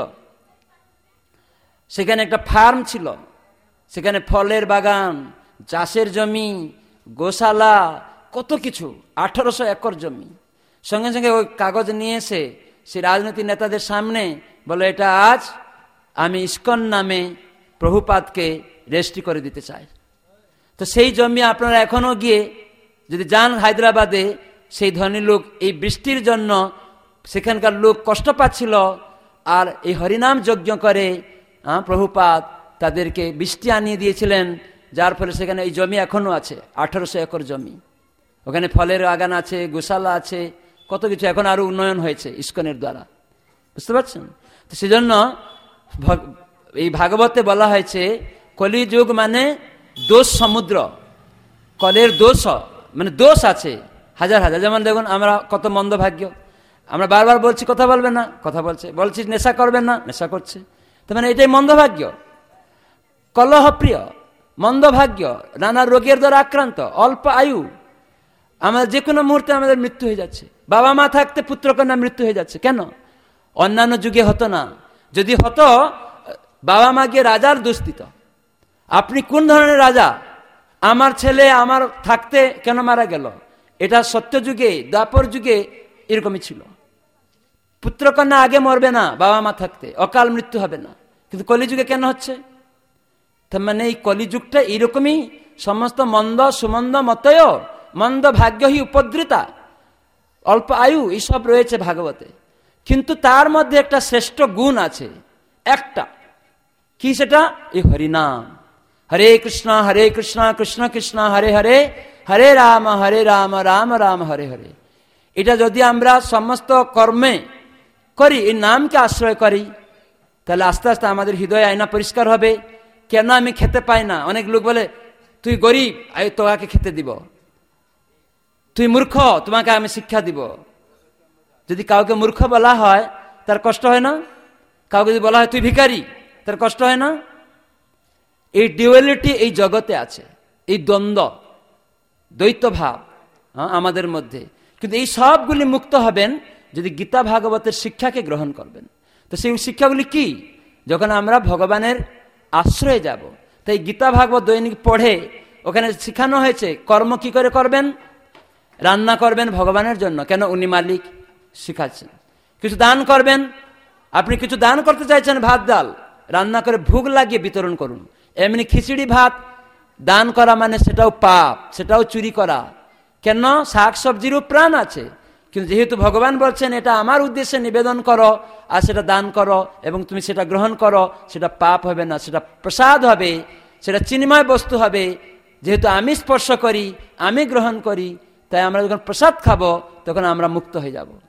সেখানে একটা ফার্ম ছিল, সেখানে ফলের বাগান, চাষের জমি, গোশালা, কত কিছু, আঠারোশো একর জমি। সঙ্গে সঙ্গে ওই কাগজ নিয়ে এসে সেই রাজনৈতিক নেতাদের সামনে বলে, এটা আজ আমি ইস্কন নামে প্রভুপাদকে রেজিস্ট্রি করে দিতে চাই। তো সেই জমি আপনারা এখনো গিয়ে যদি যান হায়দ্রাবাদে, সেই ধনী লোক এই বৃষ্টির জন্য সেখানকার লোক কষ্ট পাচ্ছিল, আর এই হরিনাম যজ্ঞ করে প্রভুপাদ তাদেরকে বৃষ্টি আনিয়ে দিয়েছিলেন, যার ফলে সেখানে এই জমি এখনো আছে, আঠারোশো একর জমি। ওখানে ফলের বাগান আছে, গোশালা আছে, কত কিছু, এখন আরো উন্নয়ন হয়েছে ইস্কনের দ্বারা, বুঝতে পারছেন। তো সেজন্য এই ভাগবতে বলা হয়েছে কলিযুগ মানে দোষ সমুদ্র, কলের দোষ মানে দোষ আছে হাজার হাজার। যেমন দেখুন আমরা কত মন্দ ভাগ্য, আমরা বারবার বলছি কথা বলবেন না, কথা বলছে, বলছি নেশা করবেন না, নেশা করছে। তো মানে এটাই মন্দ ভাগ্য, কলহপ্রিয়, মন্দ ভাগ্য, নানা রোগের দ্বারা আক্রান্ত, অল্প আয়ু, আমাদের যে কোনো মুহূর্তে আমাদের মৃত্যু হয়ে যাচ্ছে। বাবা মা থাকতে পুত্রকন্যা মৃত্যু হয়ে যাচ্ছে, কেন? অন্যান্য যুগে হতো না। যদি হতো, বাবা মা গিয়ে রাজার দোষ দিত, আপনি কোন ধরনের রাজা, আমার ছেলে আমার থাকতে কেন মারা গেল। এটা সত্য যুগে, দ্বাপর যুগে এরকমই ছিল, পুত্রকন্যা আগে মরবে না বাবা মা থাকতে, অকাল মৃত্যু হবে না। কিন্তু কলিযুগে কেন হচ্ছে? তার মানে এই কলিযুগটা এরকমই, সমস্ত মন্দ সুমন্দ মতয়, মন্দ ভাগ্য হি উপদ্রিতা, অল্প আয়ু, এইসব রয়েছে ভাগবতে। কিন্তু তার মধ্যে একটা শ্রেষ্ঠ গুণ আছে, একটা কি, সেটা এই হরিনাম। হরে কৃষ্ণ হরে কৃষ্ণ কৃষ্ণ কৃষ্ণ হরে হরে, হরে রাম হরে রাম রাম রাম হরে হরে। এটা যদি আমরা সমস্ত কর্মে করি, এই নামকে আশ্রয় করি, তাহলে আস্তে আস্তে আমাদের হৃদয় আয়না পরিষ্কার হবে। কেন আমি খেতে পাই না? অনেক লোক বলে, তুই গরিব, আমি তোমাকে খেতে দিব, তুই মূর্খ, তোমাকে আমি শিক্ষা দিব। যদি কাউকে মূর্খ বলা হয় তার কষ্ট হয় না? কাউকে যদি বলা হয় তুই ভিখারি, তার কষ্ট হয় না? এই ডুয়ালিটি এই জগতে আছে, এই দ্বন্দ্ব, দ্বৈত ভাব আমাদের মধ্যে। কিন্তু এই সবগুলি মুক্ত হবেন যদি গীতা ভাগবতের শিক্ষাকে গ্রহণ করবেন। তো সেই শিক্ষাগুলি কি? যখন আমরা ভগবানের আশ্রয়ে যাব। তাই গীতা ভাগবত দৈনিক পড়ে ওখানে শেখানো হয়েছে কর্ম কি করে করবেন। রান্না করবেন ভগবানের জন্য, কেন? উনি মালিক, শিখাচ্ছেন। কিছু দান করবেন, আপনি কিছু দান করতে চাইছেন, ভাত ডাল রান্না করে ভোগ লাগিয়ে বিতরণ করুন। এমনি খিচুড়ি ভাত দান করা মানে সেটাও পাপ, সেটাও চুরি করা। কেন? শাক সবজিরও প্রাণ আছে, কিন্তু যেহেতু ভগবান বলছেন এটা আমার উদ্দেশ্যে নিবেদন করো আর সেটা দান করো এবং তুমি সেটা গ্রহণ করো, সেটা পাপ হবে না, সেটা প্রসাদ হবে, সেটা চিন্ময় বস্তু হবে। যেহেতু আমি স্পর্শ করি, আমি গ্রহণ করি, তাই আমরা যখন প্রসাদ খাবো তখন আমরা মুক্ত হয়ে যাব।